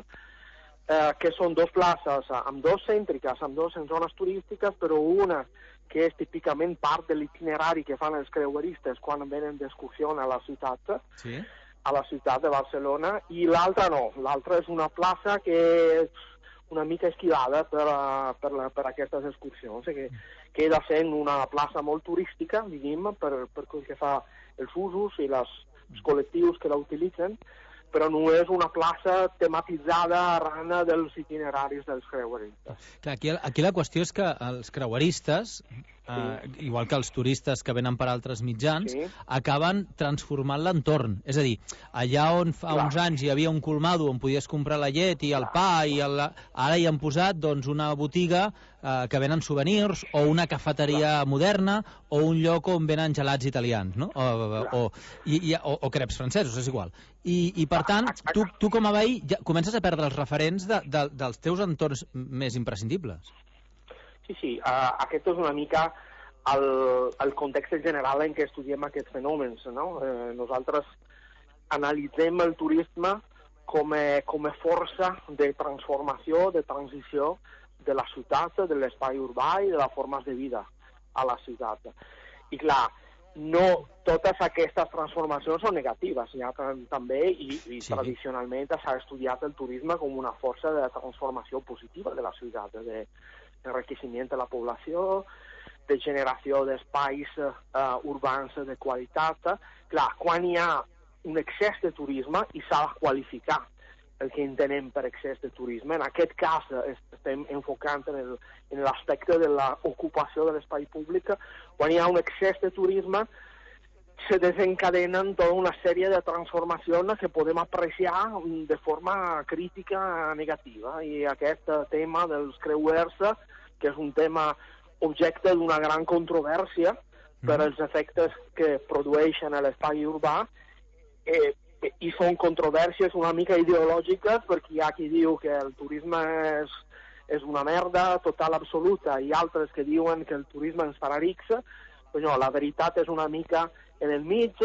eh, que són dos places, amb dos cèntriques, amb dos en zones turístiques, però una que és típicament part de l'itinerari que fan els creueristes quan venen d'excursió a la ciutat, sí. a la ciutat de Barcelona, i l'altra no, l'altra és una plaça que és una mica esquivada per, a, per, la, per aquestes excursions, que queda sent una plaça molt turística, diguem, per, per que fa els usos i les, els col·lectius que la utilitzen, però no és una plaça tematitzada arran dels itineraris dels creueristes. Clar, aquí, aquí la qüestió és que els creueristes, sí. eh, igual que els turistes que venen per altres mitjans, sí. acaben transformant l'entorn. És a dir, allà on fa Clar. uns anys hi havia un colmado on podies comprar la llet i el pa, i el, ara hi han posat doncs, una botiga eh, que venen souvenirs, o una cafeteria Clar. moderna, o un lloc on venen gelats italians, no? o, o, i, i, o, o creps francesos, és igual. I, i per tant, tu, tu com a veí ja comences a perdre els referents de, de, dels teus entorns més imprescindibles. Sí, sí, uh, aquest és una mica el, el context general en què estudiem aquests fenòmens, no? Eh, nosaltres analitzem el turisme com a, com a força de transformació, de transició de la ciutat, de l'espai urbà i de les formes de vida a la ciutat. I clar, no totes aquestes transformacions són negatives, ja també, i, i sí. tradicionalment s'ha estudiat el turisme com una força de transformació positiva de la ciutat, de enriqueciment de la població, de generació d'espais uh, urbans de qualitat. Clar, quan hi ha un excés de turisme, i s'ha de qualificar el que entenem per excés de turisme, en aquest cas estem enfocant en l'aspecte de l'ocupació de l'espai públic, quan hi ha un excés de turisme se desencadenen tota una sèrie de transformacions que podem apreciar de forma crítica negativa, i aquest tema dels creuers, que és un tema objecte d'una gran controvèrsia per als efectes que produeixen a l'espai urbà, eh, i són controvèrsies una mica ideològiques, perquè hi ha qui diu que el turisme és, és una merda total absoluta, i altres que diuen que el turisme ens farà rics. Però no, la veritat és una mica en el mig,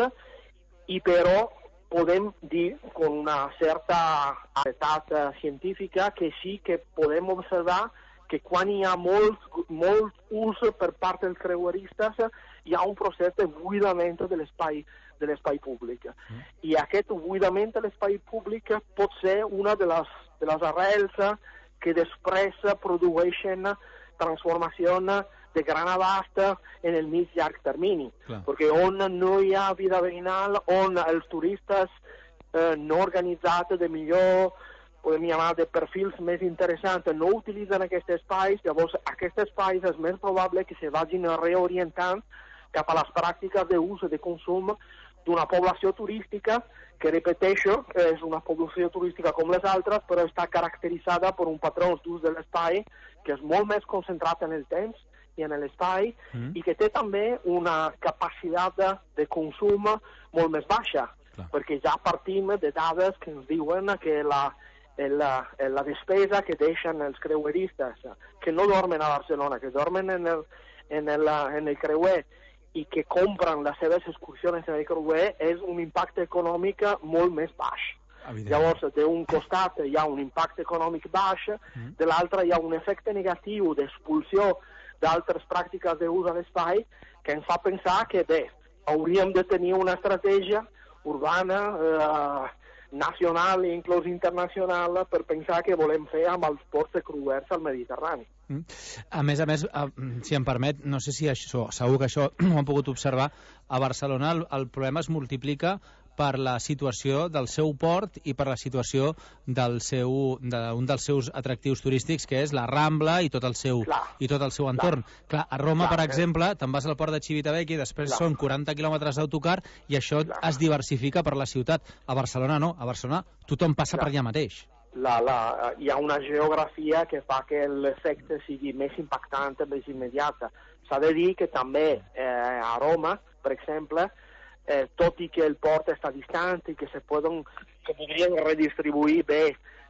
i però podem dir amb una certa edat científica que sí que podem observar que quan hi ha molt, molt ús per part dels creueristes, hi ha un procés de buidament de l'espai de l'espai públic. Mm. I aquest buidament de l'espai públic pot ser una de les, de les arrels que després produeixen transformacions de gran abast en el mig llarg termini. Clar. Perquè on no hi ha vida veïnal, on els turistes eh, no organitzats de millor, podem llamar de perfils més interessants, no utilitzen aquests espais, llavors aquests espais és més probable que se vagin reorientant cap a les pràctiques d'ús i de consum d'una població turística que, repeteixo, és una població turística com les altres, però està caracteritzada per un patró d'ús de l'espai que és molt més concentrat en el temps i en l'espai, mm. i que té també una capacitat de, de consum molt més baixa, Clar. perquè ja partim de dades que ens diuen que la, la, la despesa que deixen els creueristes, que no dormen a Barcelona, que dormen en el, en el, en el creuer, i que compren les seves excursions en el creuer, és un impacte econòmic molt més baix. Evident. Llavors, d'un costat hi ha un impacte econòmic baix, mm. de l'altre hi ha un efecte negatiu d'expulsió d'altres pràctiques d'ús a l'espai que ens fa pensar que, bé, hauríem de tenir una estratègia urbana, eh, nacional i inclús internacional per pensar què volem fer amb els ports de creuers al Mediterrani. Mm. A més a més, si em permet, no sé si això, segur que això ho han pogut observar, a Barcelona el, el problema es multiplica per la situació del seu port i per la situació del seu, d'un dels seus atractius turístics, que és la Rambla i tot el seu, clar, i tot el seu entorn. Clar, a Roma, clar, per exemple, te'n vas al port de Civitavecchia i després clar. són quaranta quilòmetres d'autocar i això clar. es diversifica per la ciutat. A Barcelona no, a Barcelona tothom passa clar. per allà mateix. La, la, hi ha una geografia que fa que l'efecte sigui més impactant, més immediat. S'ha de dir que també eh, a Roma, per exemple, eh, tot i que el port està distant i que se poden, que podrien redistribuir bé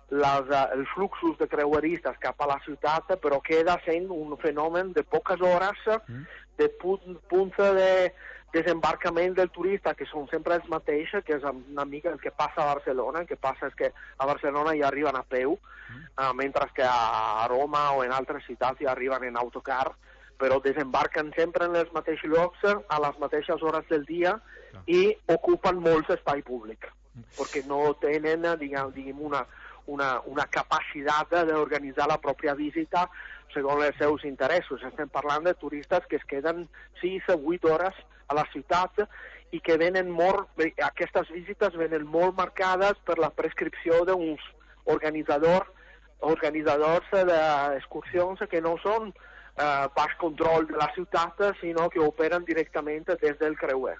les, uh, els fluxos de creueristes cap a la ciutat, però queda sent un fenomen de poques hores, mm. de punt, punts de desembarcament del turista, que són sempre els mateixos, que és una mica el que passa a Barcelona. El que passa és que a Barcelona ja arriben a peu, mm. uh, mentre que a Roma o en altres ciutats ja arriben en autocar, però desembarquen sempre en els mateixos llocs, a les mateixes hores del dia, no. i ocupen molts espai públic, mm. perquè no tenen, diguem, diguem una Una, una capacitat d'organitzar la pròpia visita segons els seus interessos. Estem parlant de turistes que es queden sis o vuit hores a la ciutat i que venen molt, aquestes visites venen molt marcades per la prescripció d'uns organitzadors, organitzadors d'excursions que no són eh, pas control de la ciutat, sinó que operen directament des del creuer.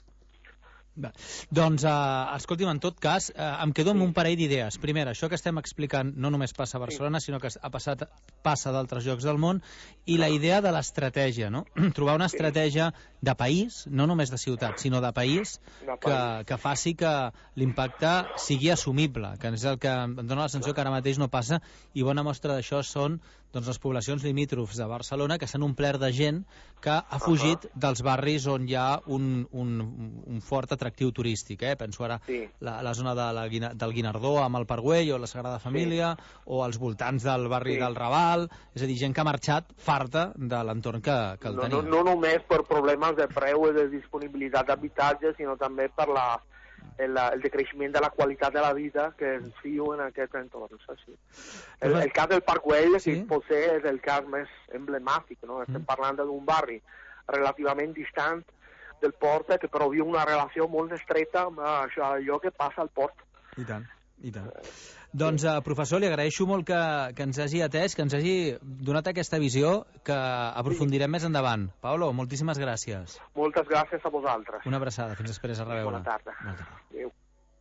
Bé, doncs, eh, escolti'm, en tot cas, eh, em quedo amb un parell d'idees. Primera, això que estem explicant no només passa a Barcelona, sinó que ha passat, passa d'altres llocs del món, i la idea de l'estratègia, no? Trobar una estratègia de país, no només de ciutat, sinó de país, que, que faci que l'impacte sigui assumible, que és el que em dóna la sensació que ara mateix no passa, i bona mostra d'això són doncs, les poblacions limítrofs de Barcelona, que s'han omplert de gent que ha fugit uh -huh. dels barris on hi ha un, un, un fort atractiu turístic. Eh? Penso ara sí. la, la zona de la, del Guinardó amb el Parc Güell o la Sagrada Família, sí. o als voltants del barri sí. del Raval, és a dir, gent que ha marxat farta de l'entorn que, que el no, tenia. No, no només per problemes de preu i de disponibilitat d'habitatge, sinó també per la El, el decreixement de la qualitat de la vida que es viu en aquest entorn. Sí. El, el cas del Parc Güell, sí? potser és el cas més emblemàtic, no? Estem mm. parlant d'un barri relativament distant del port, que però viu una relació molt estreta amb això, allò que passa al port. I tant, i tant. Eh, doncs, eh, professor, li agraeixo molt que, que ens hagi atès, que ens hagi donat aquesta visió, que aprofundirem sí. més endavant. Paolo, moltíssimes gràcies. Moltes gràcies a vosaltres. Una abraçada, fins després, a reveure. Bona tarda. Bona tarda. Adéu.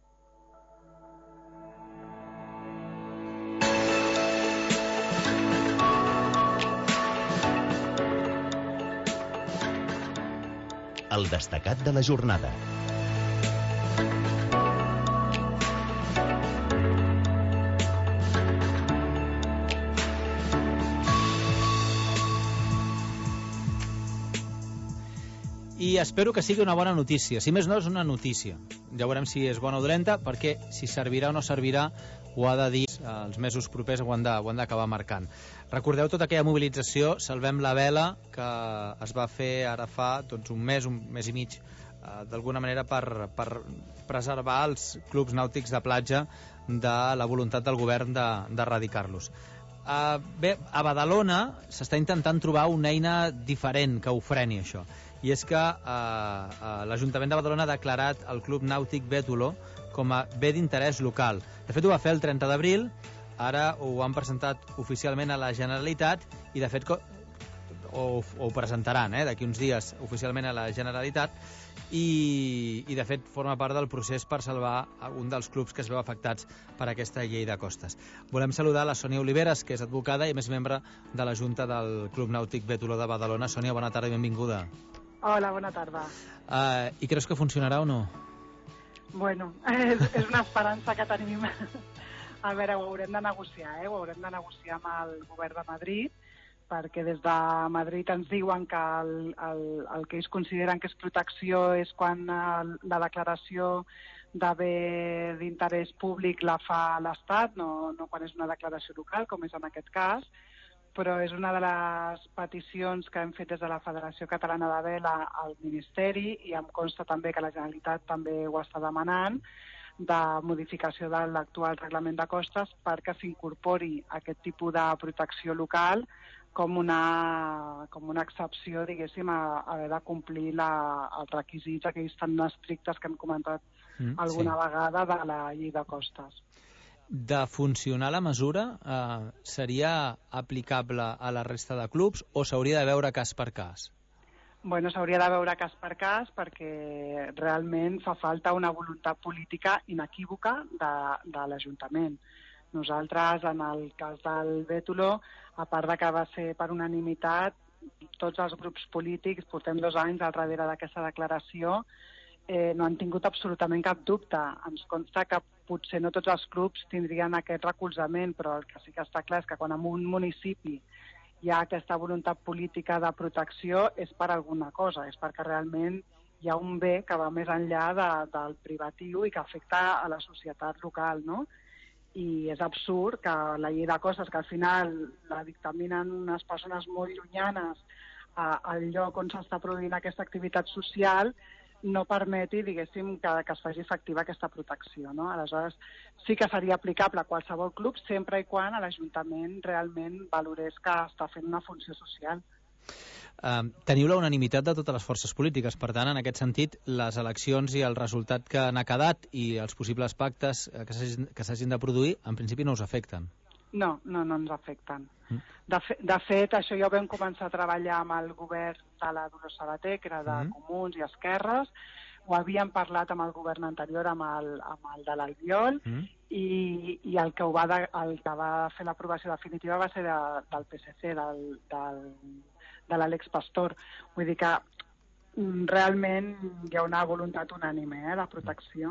El destacat de la jornada. I espero que sigui una bona notícia. Si més no, és una notícia. Ja veurem si és bona o dolenta, perquè si servirà o no servirà ho ha de dir els mesos propers, ho han d'acabar marcant. Recordeu tota aquella mobilització Salvem la Vela, que es va fer ara fa doncs, un mes, un mes i mig, eh, d'alguna manera per, per preservar els clubs nàutics de platja de la voluntat del govern d'erradicar-los. Uh, bé, a Badalona s'està intentant trobar una eina diferent que ho freni això, i és que uh, uh, l'Ajuntament de Badalona ha declarat el Club Nàutic Bètolo com a bé d'interès local. De fet, ho va fer el trenta d'abril, ara ho han presentat oficialment a la Generalitat i de fet o, o ho presentaran eh, d'aquí uns dies oficialment a la Generalitat i, i de fet forma part del procés per salvar un dels clubs que es veu afectats per aquesta llei de costes. Volem saludar la Sònia Oliveres, que és advocada i a més membre de la Junta del Club Nàutic Bètolo de Badalona. Sònia, bona tarda i benvinguda. Hola, bona tarda. Uh, I creus que funcionarà o no? Bueno, és, és una esperança que tenim. A veure, ho haurem de negociar, eh? Ho haurem de negociar amb el govern de Madrid, perquè des de Madrid ens diuen que el, el, el que ells consideren que és protecció és quan el, la declaració de bé d'interès públic la fa l'Estat, no, no quan és una declaració local, com és en aquest cas, però és una de les peticions que hem fet des de la Federació Catalana de Vela al Ministeri, i em consta també que la Generalitat també ho està demanant, de modificació de l'actual reglament de costes perquè s'incorpori aquest tipus de protecció local com una, com una excepció, diguéssim, a, a haver de complir la, els requisits aquells tan estrictes que hem comentat mm, alguna sí. vegada de la llei de costes. De funcionar la mesura, eh, seria aplicable a la resta de clubs o s'hauria de veure cas per cas? Bueno, s'hauria de veure cas per cas perquè realment fa falta una voluntat política inequívoca de, de l'Ajuntament. Nosaltres, en el cas del Bètolo, a part de que va ser per unanimitat, tots els grups polítics portem dos anys al darrere d'aquesta declaració eh, no han tingut absolutament cap dubte. Ens consta que potser no tots els clubs tindrien aquest recolzament, però el que sí que està clar és que quan en un municipi hi ha aquesta voluntat política de protecció és per alguna cosa, és perquè realment hi ha un bé que va més enllà de, del privatiu i que afecta a la societat local, no? I és absurd que la llei de costes, que al final la dictaminen unes persones molt llunyanes a, al lloc on s'està produint aquesta activitat social, no permeti, diguéssim, que, que es faci efectiva aquesta protecció, no? Aleshores, sí que seria aplicable a qualsevol club, sempre i quan l'Ajuntament realment valorés que està fent una funció social. Uh, teniu la unanimitat de totes les forces polítiques, per tant, en aquest sentit, les eleccions i el resultat que n'ha quedat i els possibles pactes que s'hagin de produir, en principi no us afecten. No, no, no ens afecten. Mm. De, fe, de fet, això ja ho vam començar a treballar amb el govern de la Dolors Sabater, que era de mm. Comuns i Esquerres, ho havíem parlat amb el govern anterior, amb el, amb el de l'Albiol, mm. i, i el que, ho va de, el que va fer l'aprovació definitiva va ser de, del P S C, del, del, de l'Àlex Pastor. Vull dir que realment hi ha una voluntat unànime eh, de protecció.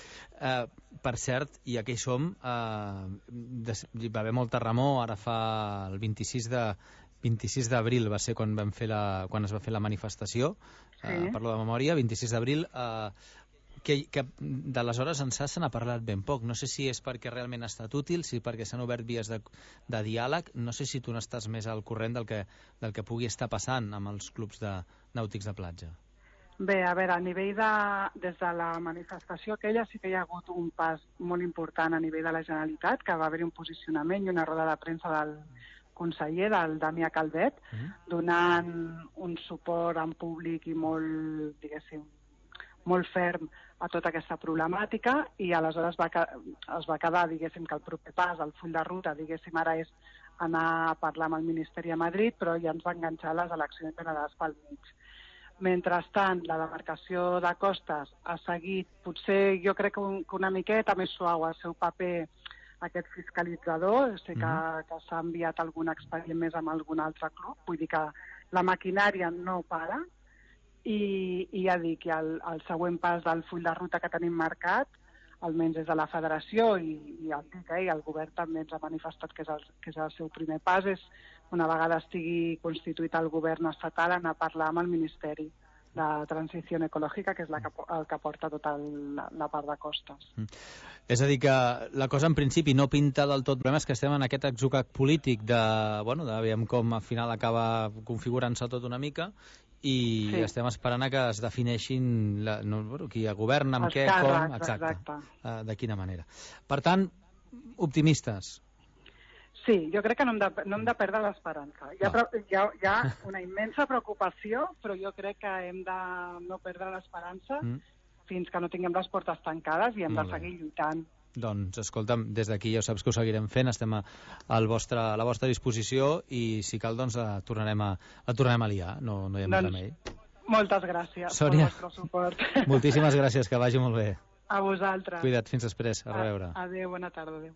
Uh, per cert, i aquí som, uh, des, hi va haver molta remor, ara fa el vint-i-sis de vint-i-sis d'abril va ser quan, vam fer la, quan es va fer la manifestació, sí. uh, parlo de memòria, vint-i-sis d'abril, uh, que, que d'aleshores ençà se n'ha parlat ben poc. No sé si és perquè realment ha estat útil, si perquè s'han obert vies de, de diàleg, no sé si tu n'estàs més al corrent del que, del que pugui estar passant amb els clubs de, nàutics de platja. Bé, a veure, a nivell de... Des de la manifestació aquella sí que hi ha hagut un pas molt important a nivell de la Generalitat, que va haver-hi un posicionament i una roda de premsa del conseller, del Damià Calvet, uh-huh. donant un suport en públic i molt, diguéssim, molt ferm a tota aquesta problemàtica, i aleshores va, es va quedar, diguéssim, que el proper pas, el full de ruta, diguéssim, ara és anar a parlar amb el Ministeri a Madrid, però ja ens va enganxar les eleccions generals pel mig. Mentrestant, la demarcació de costes ha seguit, potser jo crec que, un, que una miqueta més suau el seu paper, aquest fiscalitzador. Sé que, mm-hmm. que s'ha enviat algun expedient més amb algun altre club, vull dir que la maquinària no para, i, i ja dic, el, el següent pas del full de ruta que tenim marcat, almenys des de la federació, i, i el dic, eh, el govern també ens ha manifestat que és el, que és el seu primer pas, és una vegada estigui constituït el govern estatal, anar a parlar amb el Ministeri de Transició Ecològica, que és la que, el que porta tota la, la part de costes. Mm. És a dir, que la cosa en principi no pinta del tot. El problema és que estem en aquest atzucac polític de, bueno, de veiem com al final acaba configurant-se tot una mica, i sí. estem esperant a que es defineixin la, no, bueno, qui governa, amb Els què, càrrecs, com, exacte, exacte. Uh, de quina manera. Per tant, optimistes. Sí, jo crec que no hem de, no hem de perdre l'esperança. Hi, no. hi, ha, hi ha una immensa preocupació, però jo crec que hem de no perdre l'esperança mm. fins que no tinguem les portes tancades, i hem Molt de seguir bé. lluitant. Doncs, escolta'm, des d'aquí ja saps que ho seguirem fent, estem a, al vostre, a la vostra disposició, i si cal, doncs, la tornarem a, la tornarem a liar, no, no hi ha més doncs, remei. Moltes gràcies Sònia, pel vostre suport. Moltíssimes gràcies, que vagi molt bé. A vosaltres. Cuida't, fins després, a reveure. Adéu, bona tarda, adéu.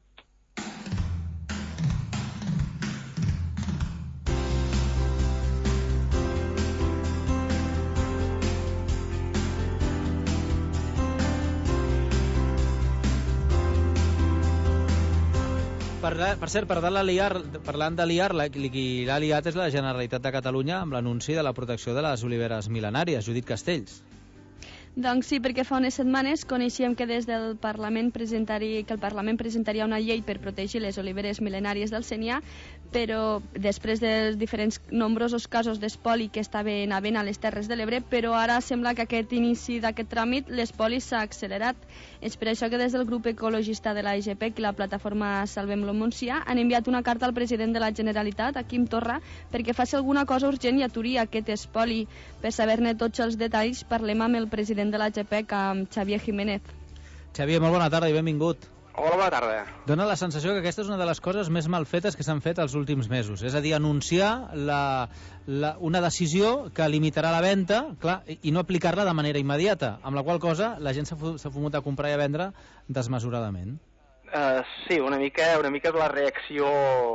Per, per cert, parlant de liar, parlant de liar, la, qui l'ha liat és la Generalitat de Catalunya amb l'anunci de la protecció de les oliveres mil·lenàries. Judit Castells. Doncs sí, perquè fa unes setmanes coneixíem que des del Parlament presentaria, que el Parlament presentaria una llei per protegir les oliveres mil·lenàries del Sénia, però després dels diferents nombrosos casos d'espoli que estaven havent a les Terres de l'Ebre, però ara sembla que aquest inici d'aquest tràmit l'espoli s'ha accelerat. És per això que des del grup ecologista de l'A G P i la plataforma Salvem-lo Montsià han enviat una carta al president de la Generalitat, a Quim Torra, perquè faci alguna cosa urgent i aturi aquest espoli. Per saber-ne tots els detalls, parlem amb el president de l'A G P, amb Xavier Jiménez. Xavier, molt bona tarda i benvingut. Hola, bona tarda. Dóna la sensació que aquesta és una de les coses més mal fetes que s'han fet els últims mesos. És a dir, anunciar la, la, una decisió que limitarà la venda, clar, i no aplicar-la de manera immediata, amb la qual cosa la gent s'ha fumut a comprar i a vendre desmesuradament. Uh, sí, una mica, una mica és la reacció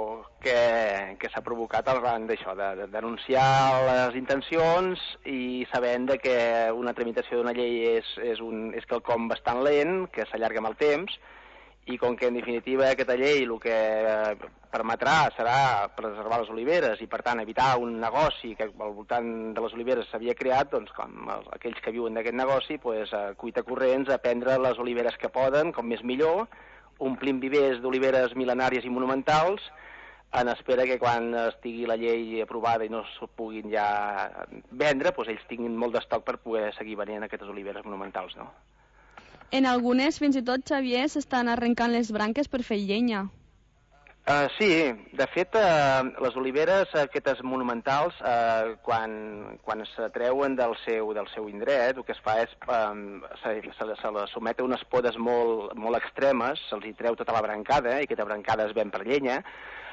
que, que s'ha provocat arran d'això, de, de denunciar les intencions i sabent de que una tramitació d'una llei és, és, un, és quelcom bastant lent, que s'allarga amb el temps, i com que en definitiva aquesta llei el que permetrà serà preservar les oliveres i per tant evitar un negoci que al voltant de les oliveres s'havia creat, doncs com aquells que viuen d'aquest negoci, pues, a cuita corrents a prendre les oliveres que poden, com més millor, omplint vivers d'oliveres mil·lenàries i monumentals, en espera que quan estigui la llei aprovada i no es puguin ja vendre, doncs ells tinguin molt d'estoc per poder seguir venent aquestes oliveres monumentals, no? En algunes, fins i tot, Xavier, s'estan arrencant les branques per fer llenya. Uh, sí, de fet, uh, les oliveres aquestes monumentals, uh, quan, quan s'atreuen del seu, del seu indret, el que es fa és, um, se, se, se les somet a unes podes molt, molt extremes, se'ls hi treu tota la brancada, i aquesta brancada es ven per llenya,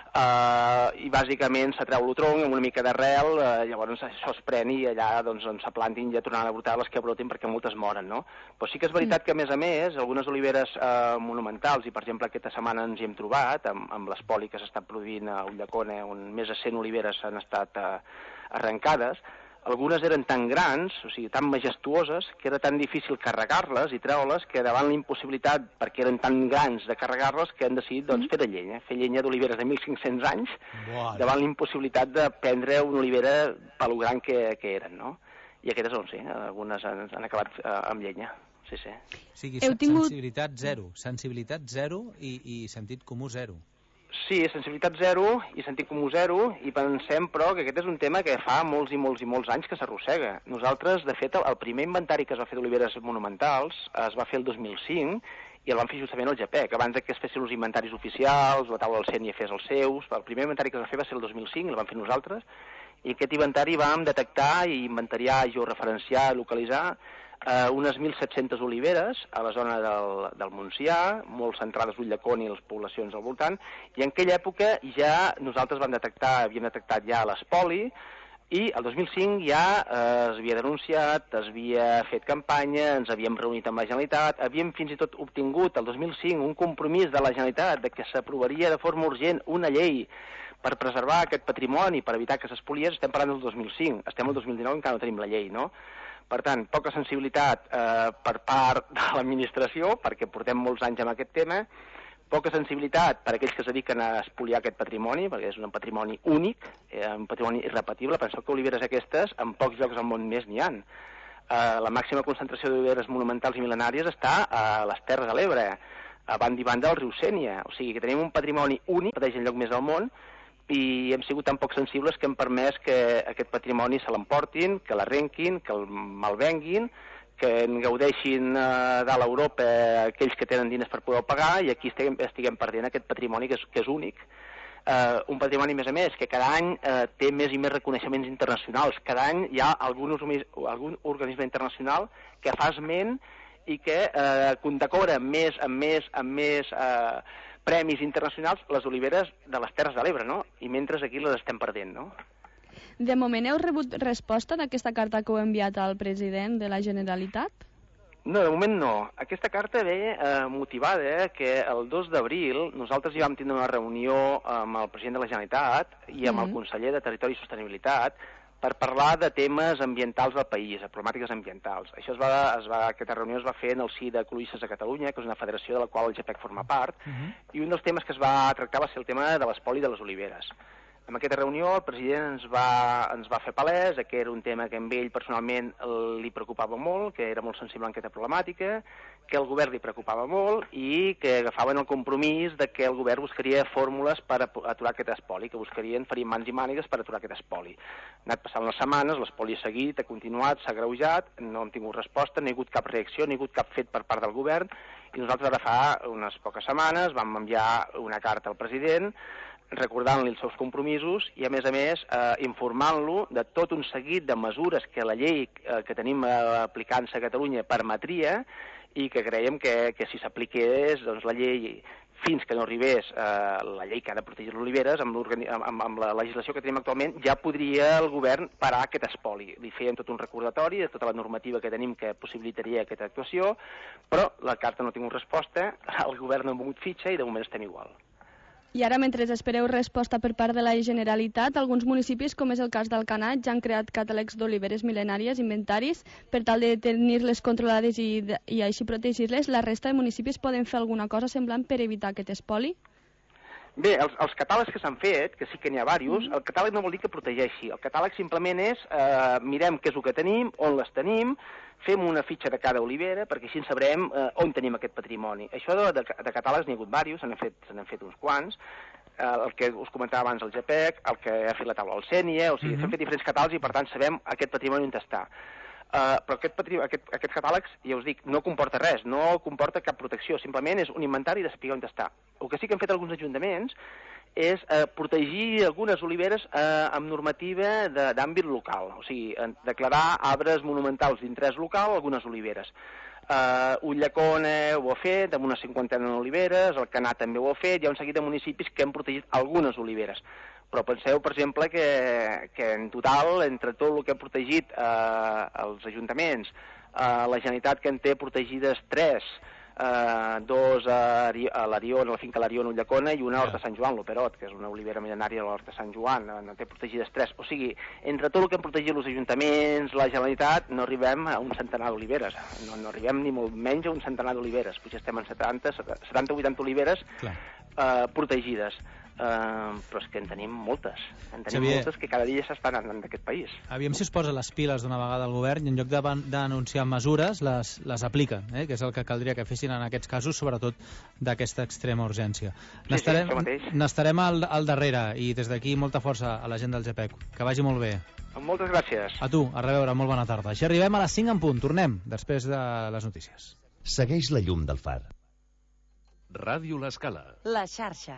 Uh, i bàsicament s'atreu el tronc amb una mica d'arrel, uh, llavors això es pren i allà doncs, on s'aplantin ja tornaran a brotar les que brotin perquè moltes moren, no? Però sí que és veritat que a més a més algunes oliveres uh, monumentals, i per exemple aquesta setmana ens hi hem trobat amb, amb l'espoli que s'està produint a Ulldecona, on més de cent oliveres han estat uh, arrencades, algunes eren tan grans, o sigui, tan majestuoses, que era tan difícil carregar-les i treure-les que davant la impossibilitat, perquè eren tan grans de carregar-les, que han decidit doncs, fer de llenya, fer llenya d'oliveres de mil cinc-cents anys, wow. Davant la impossibilitat de prendre una olivera pel gran que, que eren, no? I aquestes, doncs, sí, algunes han, han acabat uh, amb llenya, sí, sí. O sigui, tingut... sensibilitat zero, sensibilitat zero i, i sentit comú zero. Sí, sensibilitat zero i sentit comú zero, i pensem, però, que aquest és un tema que fa molts i molts i molts anys que s'arrossega. Nosaltres, de fet, el primer inventari que es va fer d'oliveres monumentals es va fer el dos mil cinc i el van fer justament al Japec, abans que es fessin els inventaris oficials, la taula del C E N I fes els seus. El primer inventari que es va fer va ser el dos mil cinc, el vam fer nosaltres, i aquest inventari vam detectar i inventariar, georreferenciar, localitzar Uh, unes mil set-centes oliveres a la zona del, del Montsià, molt centrades a Ulldecona i les poblacions al voltant, i en aquella època ja nosaltres vam detectar, havíem detectat ja l'espoli, i el dos mil cinc ja eh, es havia denunciat, es havia fet campanya, ens havíem reunit amb la Generalitat, havíem fins i tot obtingut el dos mil cinc un compromís de la Generalitat de que s'aprovaria de forma urgent una llei per preservar aquest patrimoni, per evitar que s'espoliés. Estem parlant del dos mil cinc, estem al dos mil dinou i encara no tenim la llei, no? Per tant, poca sensibilitat eh, per part de l'administració, perquè portem molts anys amb aquest tema, poca sensibilitat per a aquells que es dediquen a espoliar aquest patrimoni, perquè és un patrimoni únic, eh, un patrimoni irrepetible. Penseu que oliveres aquestes, en pocs llocs al món més n'hi ha. Eh, la màxima concentració d'oliveres monumentals i mil·lenàries està a les Terres de l'Ebre, a banda i banda del riu Sénia. O sigui que tenim un patrimoni únic, que en lloc més del món, i hem sigut tan poc sensibles que hem permès que aquest patrimoni se l'emportin, que l'arrenquin, que el malvenguin, que en gaudeixin eh, dalt a Europa aquells que tenen diners per poder pagar, i aquí estiguem, estiguem perdent aquest patrimoni que és, que és únic. Eh, un patrimoni, a més a més, que cada any eh, té més i més reconeixements internacionals. Cada any hi ha algun, algun organisme internacional que fa esment i que eh, condecora més amb més amb més eh, premis internacionals les oliveres de les Terres de l'Ebre, no? I mentre aquí les estem perdent, no? De moment heu rebut resposta d'aquesta carta que heu enviat al president de la Generalitat? No, de moment no. Aquesta carta ve eh, motivada eh, que el dos d'abril nosaltres ja vam tindre una reunió amb el president de la Generalitat i amb mm-hmm. el conseller de Territori i Sostenibilitat per parlar de temes ambientals del país, de problemàtiques ambientals. Això es va, es va, aquesta reunió es va fer en el si d'Ecologistes de Catalunya, que és una federació de la qual el GEPEC forma part, uh-huh. i un dels temes que es va tractar va ser el tema de l'espoli de les oliveres. En aquesta reunió el president ens va, ens va fer palès que era un tema que a ell personalment li preocupava molt, que era molt sensible en aquesta problemàtica, que el govern li preocupava molt i que agafaven el compromís de que el govern buscaria fórmules per aturar aquest espoli, que buscarien ferir mans i mànigues per aturar aquest espoli. Han anat passant les setmanes, l'espoli ha seguit, ha continuat, s'ha agreujat, no hem tingut resposta, no hi ha hagut cap reacció, no hi ha hagut cap fet per part del govern, i nosaltres ara fa unes poques setmanes vam enviar una carta al president recordant-li els seus compromisos i, a més a més, eh, informant-lo de tot un seguit de mesures que la llei eh, que tenim eh, aplicant-se a Catalunya permetria i que creiem que, que si s'apliqués doncs, la llei fins que no arribés eh, la llei que ha de protegir les oliveres, amb, amb, amb la legislació que tenim actualment, ja podria el govern parar aquest espoli. Li fèiem tot un recordatori de tota la normativa que tenim que possibilitaria aquesta actuació, però la carta no ha tingut resposta, el govern no ha mogut fitxa i de moment estem igual. I ara, mentre espereu resposta per part de la Generalitat, alguns municipis, com és el cas d'Alcanar, ja han creat catàlegs d'oliveres mil·lenàries, inventaris, per tal de tenir-les controlades i, i així protegir-les. La resta de municipis poden fer alguna cosa semblant per evitar aquest espoli? Bé, els, els catàlegs que s'han fet, que sí que n'hi ha diversos, el catàleg no vol dir que protegeixi. El catàleg simplement és, eh, mirem què és el que tenim, on les tenim, fem una fitxa de cada olivera, perquè així sabrem eh, on tenim aquest patrimoni. Això de, de, de catàlegs n'hi ha hagut diversos, se n'han fet, se n'han fet uns quants, eh, el que us comentava abans el G P E C, el que ha fet la taula del CENIE, o sigui, uh-huh. s'han fet diferents catàlegs i per tant sabem aquest patrimoni on està. Uh, però aquest, aquest, aquest catàleg, ja us dic, no comporta res, no comporta cap protecció, simplement és un inventari de saber on està. El que sí que han fet alguns ajuntaments és uh, protegir algunes oliveres uh, amb normativa d'àmbit local, o sigui, uh, declarar arbres monumentals d'interès local algunes oliveres. Uh, Ulldecona ho ha fet, amb una cinquantena d'oliveres, el Canà també ho ha fet, hi ha un seguit de municipis que han protegit algunes oliveres. Però penseu, per exemple, que, que en total, entre tot el que han protegit eh, els ajuntaments, eh, la Generalitat que en té protegides tres, eh, dos a, a l'Arion, a la finca l'Arion Ulldecona, i una a Horta Sant Joan, l'Operot, que és una olivera mil·lenària de l'Horta Sant Joan, en té protegides tres. O sigui, entre tot el que han protegit els ajuntaments, la Generalitat, no arribem a un centenar d'oliveres. No, no arribem ni molt menys a un centenar d'oliveres. Potser estem en setanta o vuitanta oliveres eh, protegides. Uh, però és que en tenim moltes en tenim Xavier, moltes que cada dia s'estan anant d'aquest país. Aviam si es posa les piles d'una vegada al govern i en lloc d'anunciar mesures les, les aplica, eh? que és el que caldria que fessin en aquests casos, sobretot d'aquesta extrema urgència. N'estarem sí, sí, al, al darrere i des d'aquí molta força a la gent del G P E C. Que vagi molt bé. Moltes gràcies. A tu, a reveure, molt bona tarda. Així arribem a les cinc en punt. Tornem després de les notícies. Segueix la llum del far. Ràdio L'Escala. La xarxa.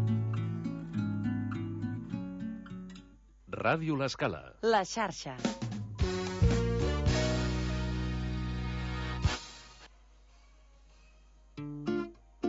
Ràdio L'Escala. La xarxa.